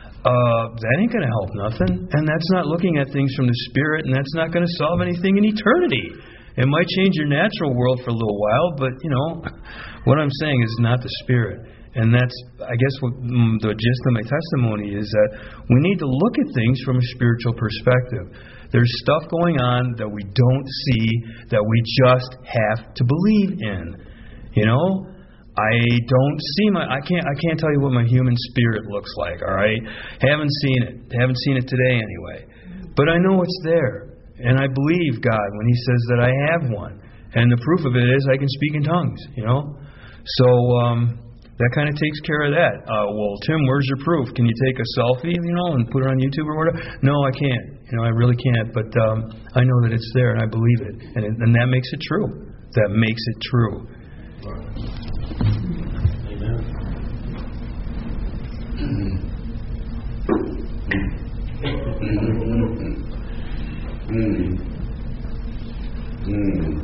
Uh, that ain't going to help nothing. And that's not looking at things from the Spirit, and that's not going to solve anything in eternity. It might change your natural world for a little while, but, you know, what I'm saying is not the Spirit. And that's, I guess, what the gist of my testimony is, that we need to look at things from a spiritual perspective. There's stuff going on that we don't see, that we just have to believe in. You know, I don't see my, I can't, I can't tell you what my human spirit looks like. All right, haven't seen it, haven't seen it today anyway. But I know it's there, and I believe God when He says that I have one. And the proof of it is I can speak in tongues. You know, so. um That kind of takes care of that. Uh, well, Tim, where's your proof? Can you take a selfie, you know, and put it on YouTube or whatever? No, I can't. You know, I really can't. But um, I know that it's there, and I believe it, and it, and that makes it true. That makes it true. Amen. Mm. Mm.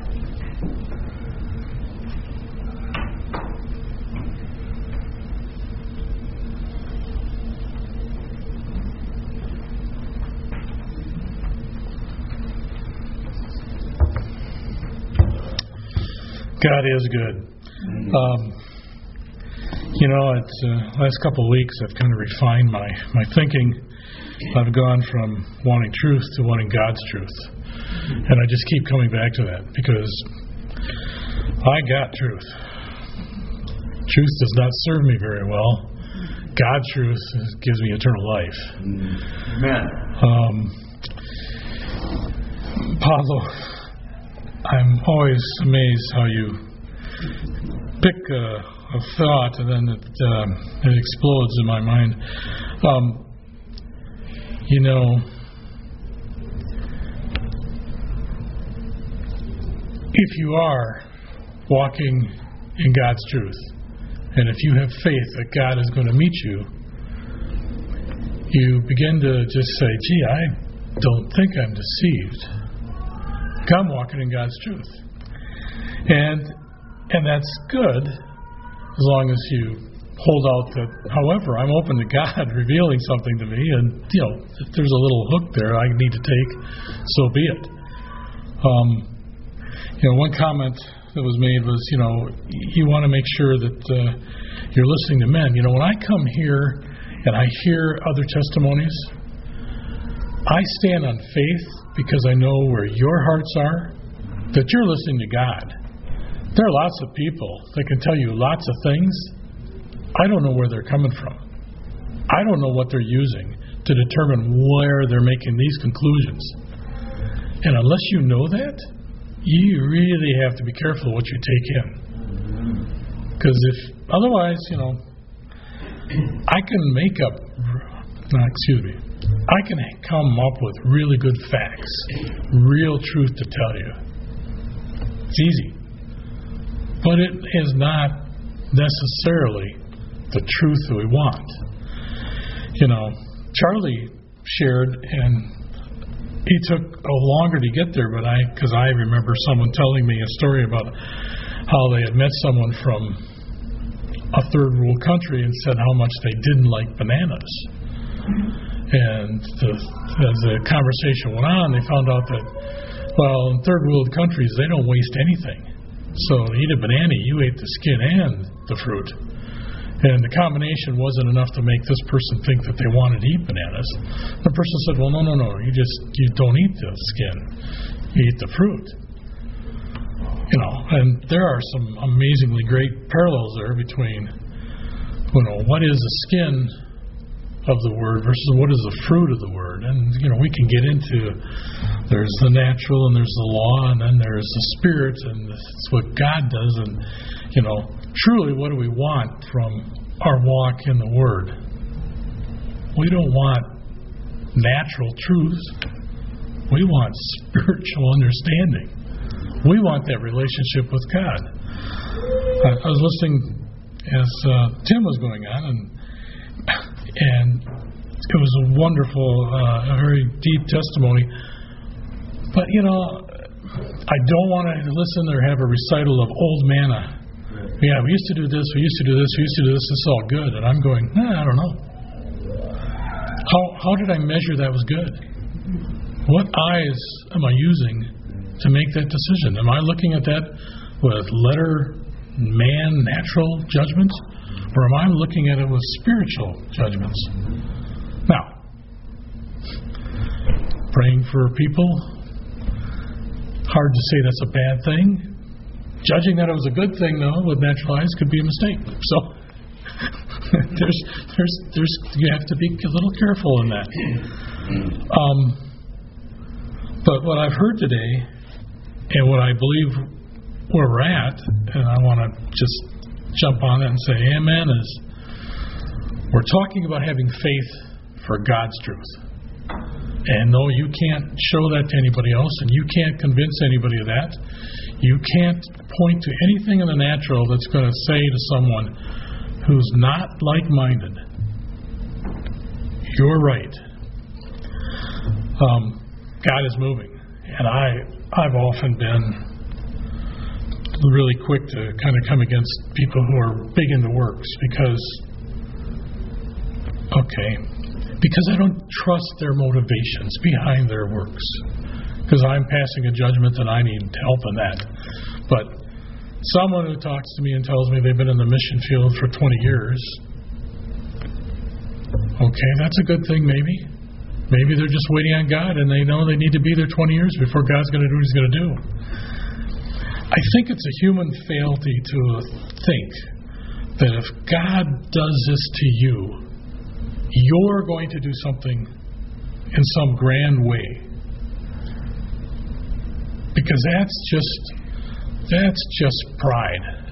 God is good. Um, you know, it's uh, last couple of weeks I've kind of refined my, my thinking. I've gone from wanting truth to wanting God's truth. And I just keep coming back to that, because I got truth. Truth does not serve me very well. God's truth gives me eternal life. Amen. Um, Pablo, I'm always amazed how you pick a, a thought and then it, uh, it explodes in my mind. Um, you know, if you are walking in God's truth, and if you have faith that God is going to meet you, you begin to just say, gee, I don't think I'm deceived. I'm walking in God's truth. And and that's good, as long as you hold out that, however, I'm open to God revealing something to me, and, you know, if there's a little hook there I need to take, so be it. Um, you know, one comment that was made was, you know, you want to make sure that uh, you're listening to men. You know, when I come here and I hear other testimonies, I stand on faith because I know where your hearts are, that you're listening to God. There are lots of people that can tell you lots of things. I don't know where they're coming from. I don't know what they're using to determine where they're making these conclusions. And unless you know that, you really have to be careful what you take in. Because if, otherwise, you know, I can make up, no, excuse me, I can come up with really good facts, real truth to tell you. It's easy. But it is not necessarily the truth that we want. You know, Charlie shared, and he took a longer to get there, but I, because I remember someone telling me a story about how they had met someone from a third world country and said how much they didn't like bananas. And the, as the conversation went on, they found out that, well, in third world countries, they don't waste anything. So to eat a banana, you ate the skin and the fruit. And the combination wasn't enough to make this person think that they wanted to eat bananas. The person said, well, no, no, no, you just, you don't eat the skin. You eat the fruit. You know, and there are some amazingly great parallels there between, you know, what is the skin of the word versus what is the fruit of the word. And, you know, we can get into, there's the natural and there's the law and then there's the spirit and it's what God does. And, you know, truly what do we want from our walk in the word? We don't want natural truths. We want spiritual understanding. We want that relationship with God. I, I was listening as uh, Tim was going on, and and it was a wonderful, uh, a very deep testimony. But, you know, I don't want to listen or have a recital of old manna. Yeah, we used to do this, we used to do this, we used to do this, this is all good. And I'm going, nah, I don't know. How, how did I measure that was good? What eyes am I using to make that decision? Am I looking at that with letter, man, natural judgments? Or am I looking at it with spiritual judgments? Now, praying for people, hard to say that's a bad thing. Judging that it was a good thing, though, with natural eyes could be a mistake. So there's, there's, there's, you have to be a little careful in that. Um, but what I've heard today, and what I believe where we're at, and I want to just jump on it and say amen, is we're talking about having faith for God's truth. And no, you can't show that to anybody else, and you can't convince anybody of that. You can't point to anything in the natural that's going to say to someone who's not like-minded, you're right. Um, God is moving. And I, I've often been really quick to kind of come against people who are big into works because, okay, because I don't trust their motivations behind their works. Because I'm passing a judgment and I need help in that. But someone who talks to me and tells me they've been in the mission field for twenty years, okay, that's a good thing maybe. Maybe they're just waiting on God and they know they need to be there twenty years before God's going to do what He's going to do. I think it's a human frailty to think that if God does this to you, you're going to do something in some grand way. Because that's just that's just pride.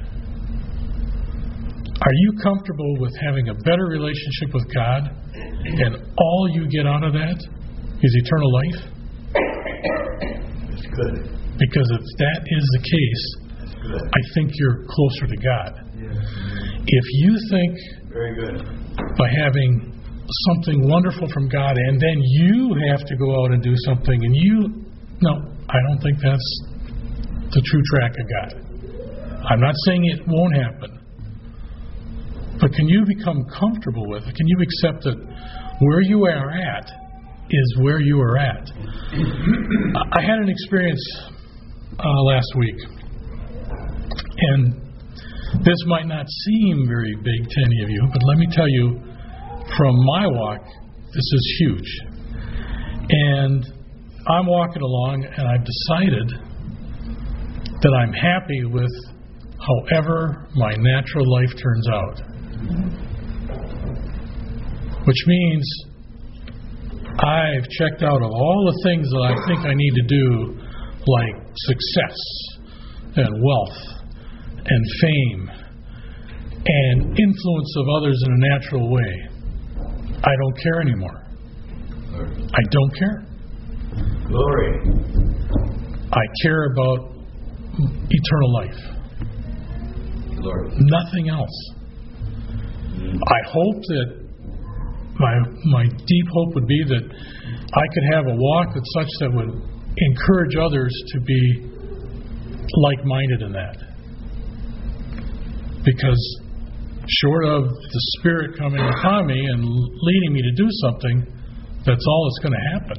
Are you comfortable with having a better relationship with God and all you get out of that is eternal life? That's good. Because if that is the case, I think you're closer to God. Yeah. If you think Very good. by having something wonderful from God and then you have to go out and do something and you, no, I don't think that's the true track of God. I'm not saying it won't happen. But can you become comfortable with it? Can you accept that where you are at is where you are at? I had an experience uh, last week. And this might not seem very big to any of you, but let me tell you, from my walk, this is huge. And I'm walking along, and I've decided that I'm happy with however my natural life turns out. Which means I've checked out of all the things that I think I need to do, like success and wealth and fame and influence of others in a natural way. I don't care anymore. I don't care. Glory. I care about eternal life. Glory. Nothing else. I hope that my my deep hope would be that I could have a walk that's such that would encourage others to be like-minded in that. Because short of the Spirit coming upon me and leading me to do something, that's all that's going to happen.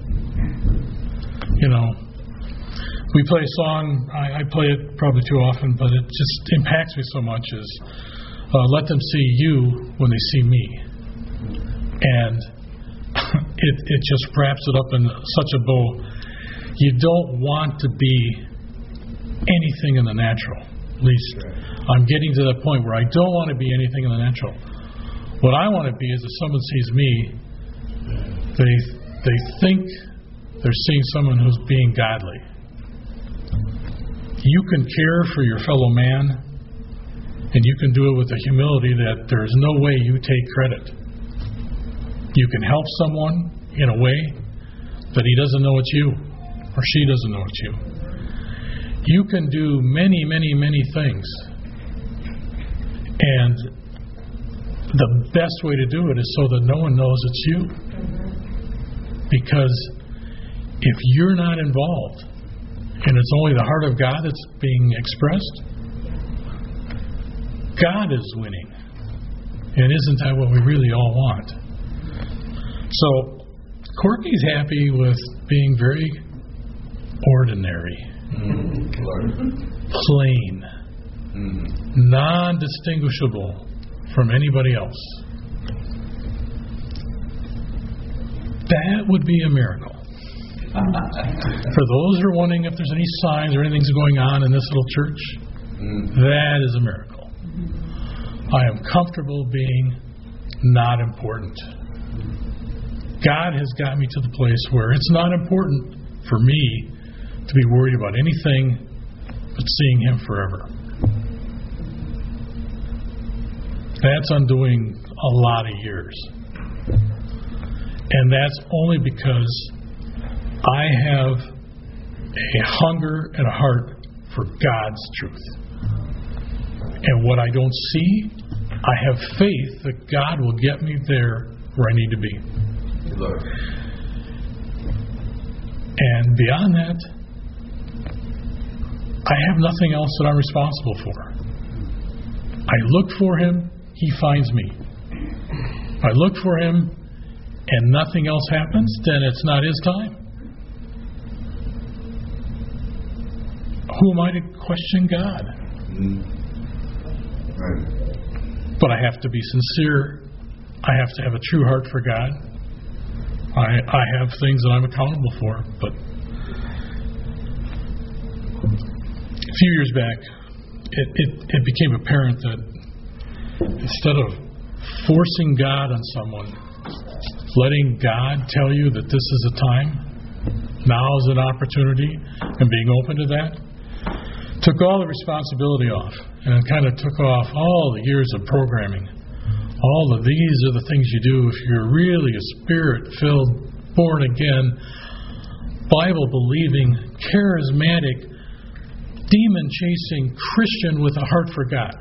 You know, we play a song, I, I play it probably too often, but it just impacts me so much, is uh, let them see you when they see me. And it, it just wraps it up in such a bow. You don't want to be anything in the natural. At least I'm getting to that point where I don't want to be anything in the natural. What I want to be is if someone sees me, they they think they're seeing someone who's being godly. You can care for your fellow man, and you can do it with a humility that there's no way you take credit. You can help someone in a way that he doesn't know it's you, or she doesn't know it's you. You can do many, many, many things. And the best way to do it is so that no one knows it's you. Because if you're not involved, and it's only the heart of God that's being expressed, God is winning. And isn't that what we really all want? So, Corky's happy with being very ordinary, plain, non-distinguishable from anybody else. That would be a miracle. For those who are wondering if there's any signs or anything's going on in this little church, that is a miracle. I am comfortable being not important. God has got me to the place where it's not important for me to be worried about anything but seeing Him forever. That's undoing a lot of years. And that's only because I have a hunger and a heart for God's truth. And what I don't see, I have faith that God will get me there where I need to be. And beyond that, I have nothing else that I'm responsible for. I look for Him, He finds me. I look for Him and nothing else happens, then it's not His time. Who am I to question God? Right. But I have to be sincere. I have to have a true heart for God. I I have things that I'm accountable for. But a few years back, it, it, it became apparent that instead of forcing God on someone, letting God tell you that this is a time, now is an opportunity, and being open to that, took all the responsibility off, and it kind of took off all the years of programming. All of these are the things you do if you're really a Spirit-filled, born-again, Bible-believing, charismatic, demon-chasing Christian with a heart for God.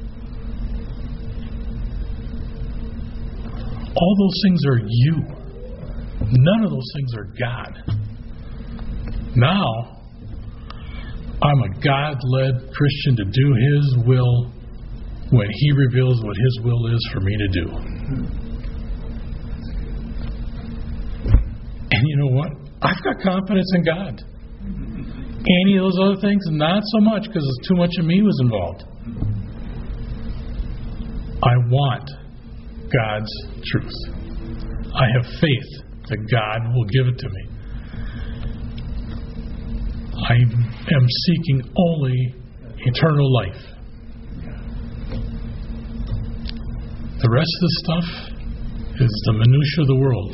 All those things are you. None of those things are God. Now, I'm a God-led Christian to do His will when He reveals what His will is for me to do. And you know what? I've got confidence in God. Any of those other things, not so much, because too much of me was involved. I want God's truth. I have faith that God will give it to me. I am seeking only eternal life. The rest of the stuff is the minutiae of the world.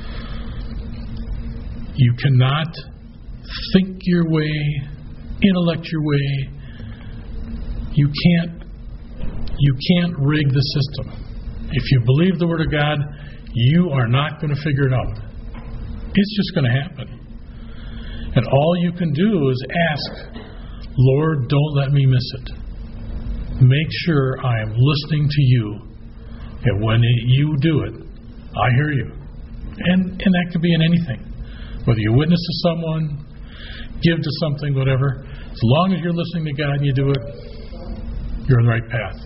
You cannot think your way, intellect your way. You can't you can't rig the system. If you believe the Word of God, you are not going to figure it out. It's just going to happen. And all you can do is ask, Lord, don't let me miss it. Make sure I am listening to you And when you do it, I hear you. And, and that could be in anything. Whether you witness to someone, give to something, whatever. As long as you're listening to God and you do it, you're on the right path.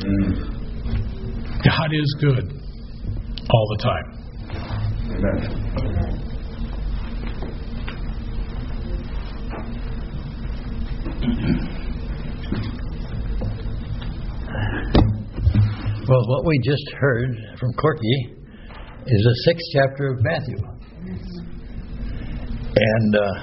Mm. God is good all the time. Amen. Well, what we just heard from Corky is the sixth chapter of Matthew. And uh,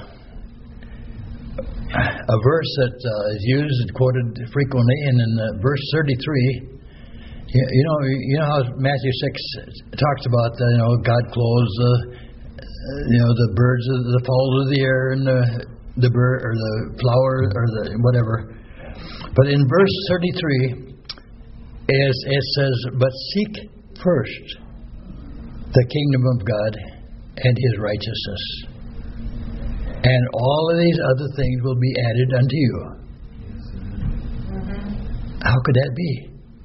a verse that uh, is used and quoted frequently, and in uh, verse thirty-three, you, you know, you know how Matthew six talks about uh, you know God clothes the uh, you know the birds, of the fowls of the air, and the the bird or the flower or the whatever. But in verse thirty-three, as it says, "But seek first the kingdom of God and His righteousness, and all of these other things will be added unto you." How could that be?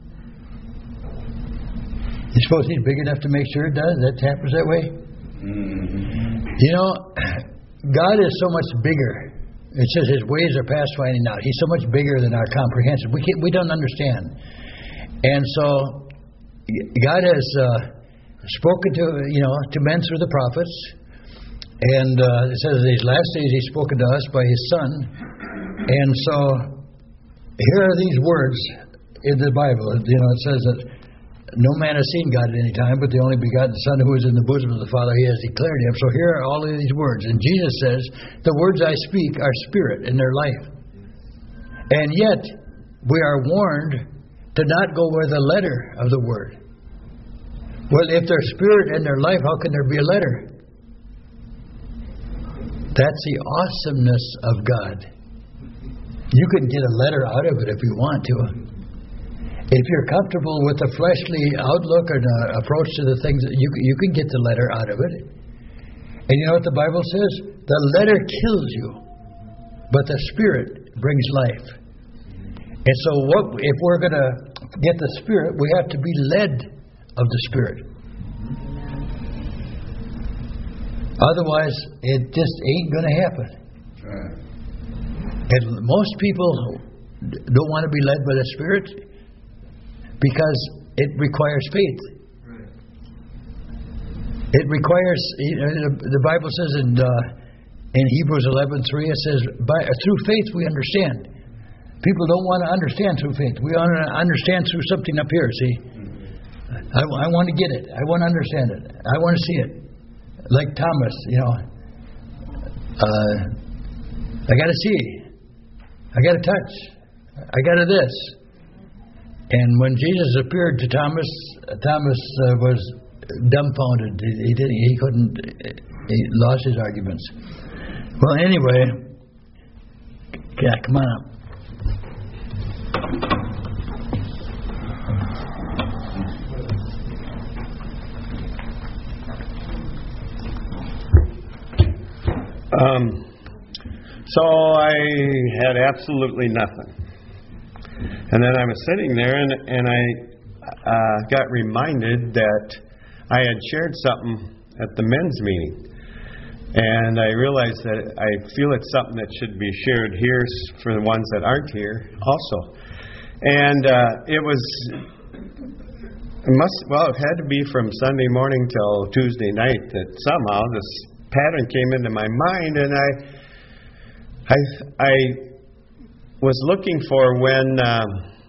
You suppose He's big enough to make sure it does? That happens that way? Mm-hmm. You know, God is so much bigger. It says His ways are past finding out. He's so much bigger than our comprehension. We can't, we don't understand. And so, God has uh, spoken to you know to men through the prophets, and uh, it says these last days He's spoken to us by His Son. And so, here are these words in the Bible. You know, it says that no man has seen God at any time, but the only begotten Son who is in the bosom of the Father, He has declared Him. So here are all of these words. And Jesus says, "The words I speak are spirit in their life." And yet, we are warned to not go with the letter of the word. Well, if there's spirit in their life, how can there be a letter? That's the awesomeness of God. You can get a letter out of it if you want to. If you're comfortable with the fleshly outlook or the approach to the things, you you can get the letter out of it. And you know what the Bible says? The letter kills you, but the Spirit brings life. And so what if we're going to get the Spirit, we have to be led of the Spirit. Otherwise, it just ain't going to happen. And most people don't want to be led by the Spirit because it requires faith. It requires, you know, the Bible says in uh, in Hebrews eleven three, it says, by, through faith we understand. People don't want to understand through faith. We want to understand through something up here, see? I, I want to get it. I want to understand it. I want to see it. Like Thomas, you know. Uh, I got to see. I got to touch. I got to this. And when Jesus appeared to Thomas, Thomas uh, was dumbfounded. He, he didn't. He couldn't. He lost his arguments. Well, anyway, yeah, come on up. Um, so I had absolutely nothing. And then I was sitting there and, and I uh, got reminded that I had shared something at the men's meeting. And I realized that I feel it's something that should be shared here for the ones that aren't here also. And uh, it was, it must, well, it had to be from Sunday morning till Tuesday night that somehow this pattern came into my mind, and I, I, I was looking for when uh,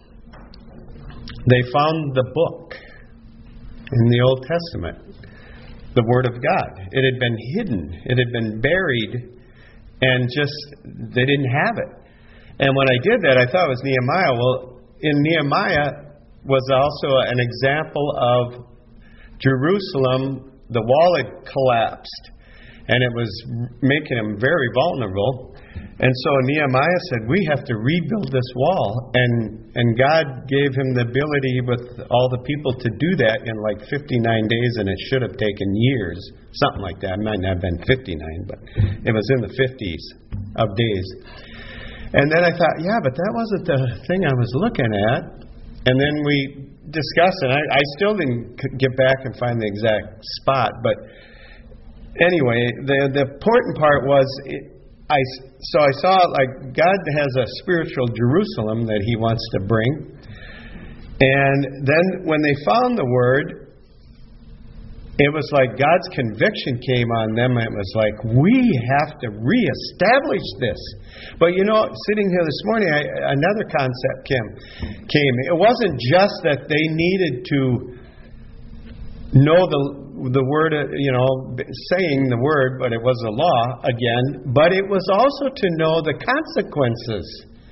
they found the book in the Old Testament, the Word of God. It had been hidden. It had been buried, and just, they didn't have it. And when I did that, I thought it was Nehemiah. Well, in Nehemiah was also an example of Jerusalem, the wall had collapsed, and it was making them very vulnerable. And so Nehemiah said, we have to rebuild this wall. And and God gave him the ability with all the people to do that in like fifty-nine days, and it should have taken years. Something like that. It might not have been fifty-nine, but it was in the fifties of days. And then I thought, yeah, but that wasn't the thing I was looking at. And then we discussing. I, I still didn't c- get back and find the exact spot, but anyway, the the important part was, it, I so I saw like God has a spiritual Jerusalem that He wants to bring, and then when they found the word, it was like God's conviction came on them. It was like, we have to reestablish this. But you know, sitting here this morning, I, another concept came. Came. It wasn't just that they needed to know the the word, you know, saying the word, but it was a law again. But it was also to know the consequences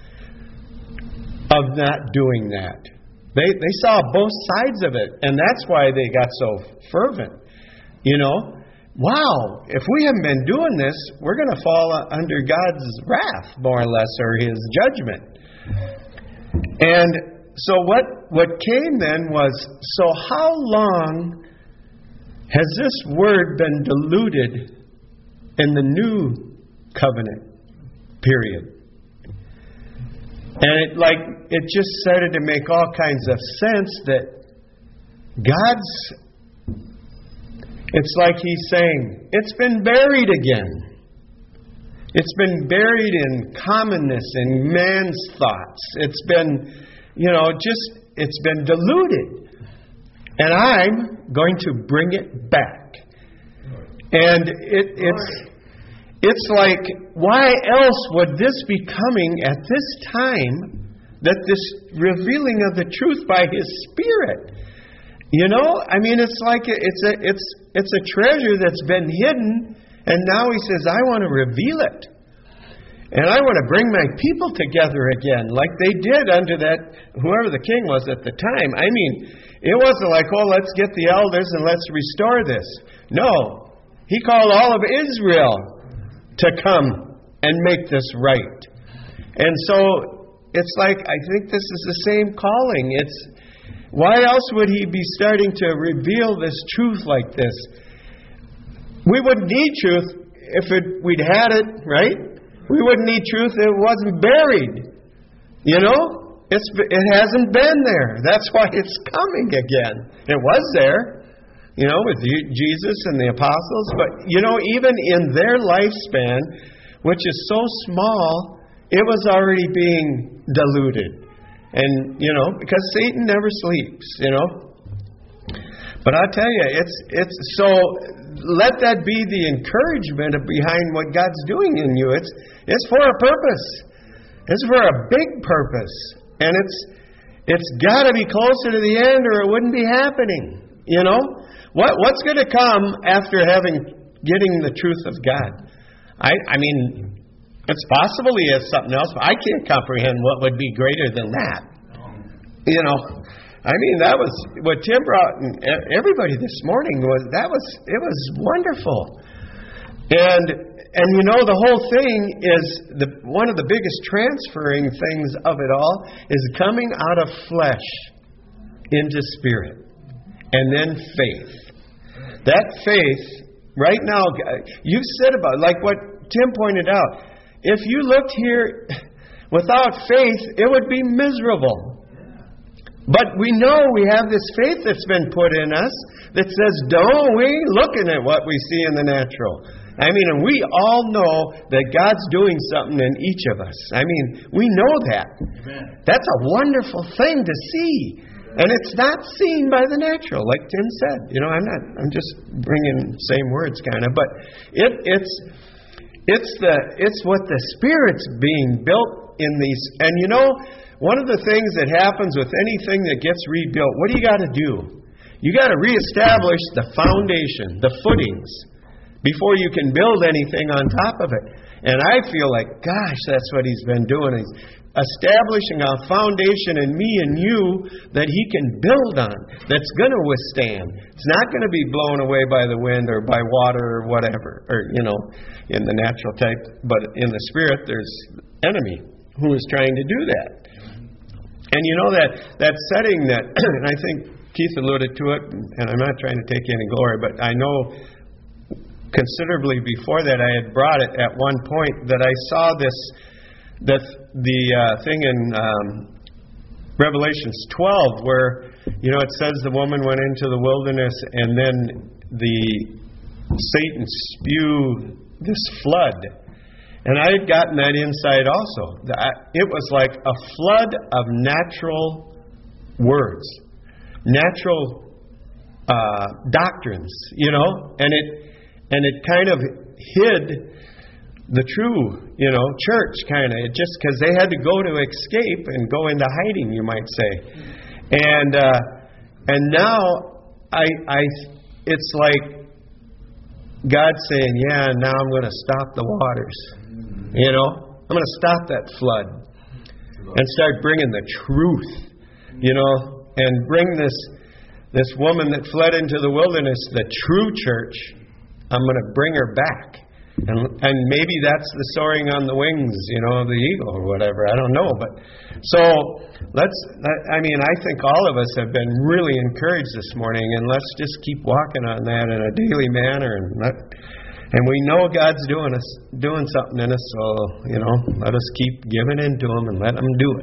of not doing that. They they saw both sides of it, and that's why they got so fervent. You know, wow, if we haven't been doing this, we're going to fall under God's wrath, more or less, or His judgment. And so what, what came then was, so how long has this word been diluted in the new covenant period? And it like it just started to make all kinds of sense that God's, it's like He's saying, it's been buried again. It's been buried in commonness, in man's thoughts. It's been, you know, just, it's been diluted. And I'm going to bring it back. And it, it's... It's like, why else would this be coming at this time, that this revealing of the truth by His Spirit? You know, I mean, it's like it's a it's it's a treasure that's been hidden, and now He says, I want to reveal it, and I want to bring my people together again, like they did under that whoever the king was at the time. I mean, it wasn't like, oh, let's get the elders and let's restore this. No, He called all of Israel to come and make this right. And so it's like, I think this is the same calling. It's, why else would He be starting to reveal this truth like this? We wouldn't need truth if it, we'd had it, right? We wouldn't need truth if it wasn't buried. You know? It's, it hasn't been there. That's why it's coming again. It was there, you know, with Jesus and the apostles. But, you know, even in their lifespan, which is so small, it was already being diluted. And, you know, because Satan never sleeps, you know. But I tell you, it's it's so, let that be the encouragement behind what God's doing in you. It's it's for a purpose. It's for a big purpose. And it's it's got to be closer to the end or it wouldn't be happening, you know. What what's going to come after having getting the truth of God? I I mean, it's possible He has something else, but I can't comprehend what would be greater than that. You know, I mean, that was what Tim brought and everybody this morning was. That was it was wonderful, and and you know the whole thing is the one of the biggest transferring things of it all is coming out of flesh into spirit. And then faith. That faith, right now, you've said about, like what Tim pointed out, if you looked here without faith, it would be miserable. But we know we have this faith that's been put in us that says, don't we looking at what we see in the natural. I mean, and we all know that God's doing something in each of us. I mean, we know that. Amen. That's a wonderful thing to see. And it's not seen by the natural, like Tim said. You know, I'm not. I'm just bringing same words, kind of. But it, it's it's the it's what the Spirit's being built in these. And you know, one of the things that happens with anything that gets rebuilt, what do you got to do? You got to reestablish the foundation, the footings, before you can build anything on top of it. And I feel like, gosh, that's what He's been doing. He's establishing a foundation in me and you that He can build on, that's going to withstand. It's not going to be blown away by the wind or by water or whatever, or, you know, in the natural type. But in the Spirit, there's enemy who is trying to do that. And you know that, that setting that, and I think Keith alluded to it, and I'm not trying to take any glory, but I know considerably before that I had brought it at one point that I saw this, that the uh, thing in um, Revelations twelve where you know, it says the woman went into the wilderness, and then the Satan spewed this flood. And I had gotten that insight also. It was like a flood of natural words, natural uh, doctrines, you know, and it and it kind of hid the true, you know, church, kind of. It just because they had to go to escape and go into hiding, you might say. And uh, and now I I it's like God saying, yeah, now I'm going to stop the waters. You know, I'm going to stop that flood and start bringing the truth, you know, and bring this this woman that fled into the wilderness, the true church. I'm going to bring her back. And and maybe that's the soaring on the wings, you know, of the eagle or whatever. I don't know. But so let's, I mean, I think all of us have been really encouraged this morning, and let's just keep walking on that in a daily manner. And let, and we know God's doing us, doing something in us, so, you know, let us keep giving in to Him and let Him do it.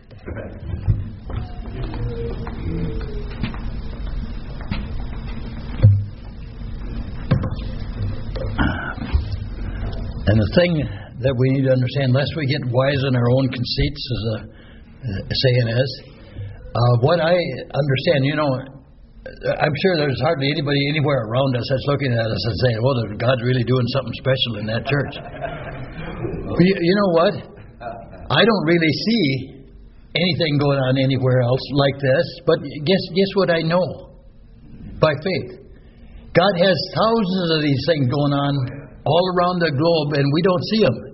And the thing that we need to understand, lest we get wise in our own conceits, as a, a saying is, uh, what I understand, you know, I'm sure there's hardly anybody anywhere around us that's looking at us and saying, well, God's really doing something special in that church. you, you know what? I don't really see anything going on anywhere else like this, but guess, guess what I know? By faith. God has thousands of these things going on all around the globe, and we don't see them.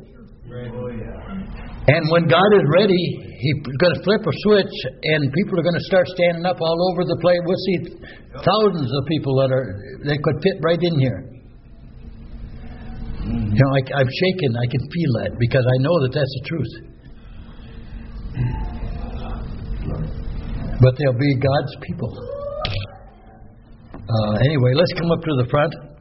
And when God is ready, He's going to flip a switch, and people are going to start standing up all over the place. We'll see thousands of people that are that could fit right in here. You know, I, I'm shaken. I can feel that because I know that that's the truth. But they'll be God's people. Uh, anyway, let's come up to the front.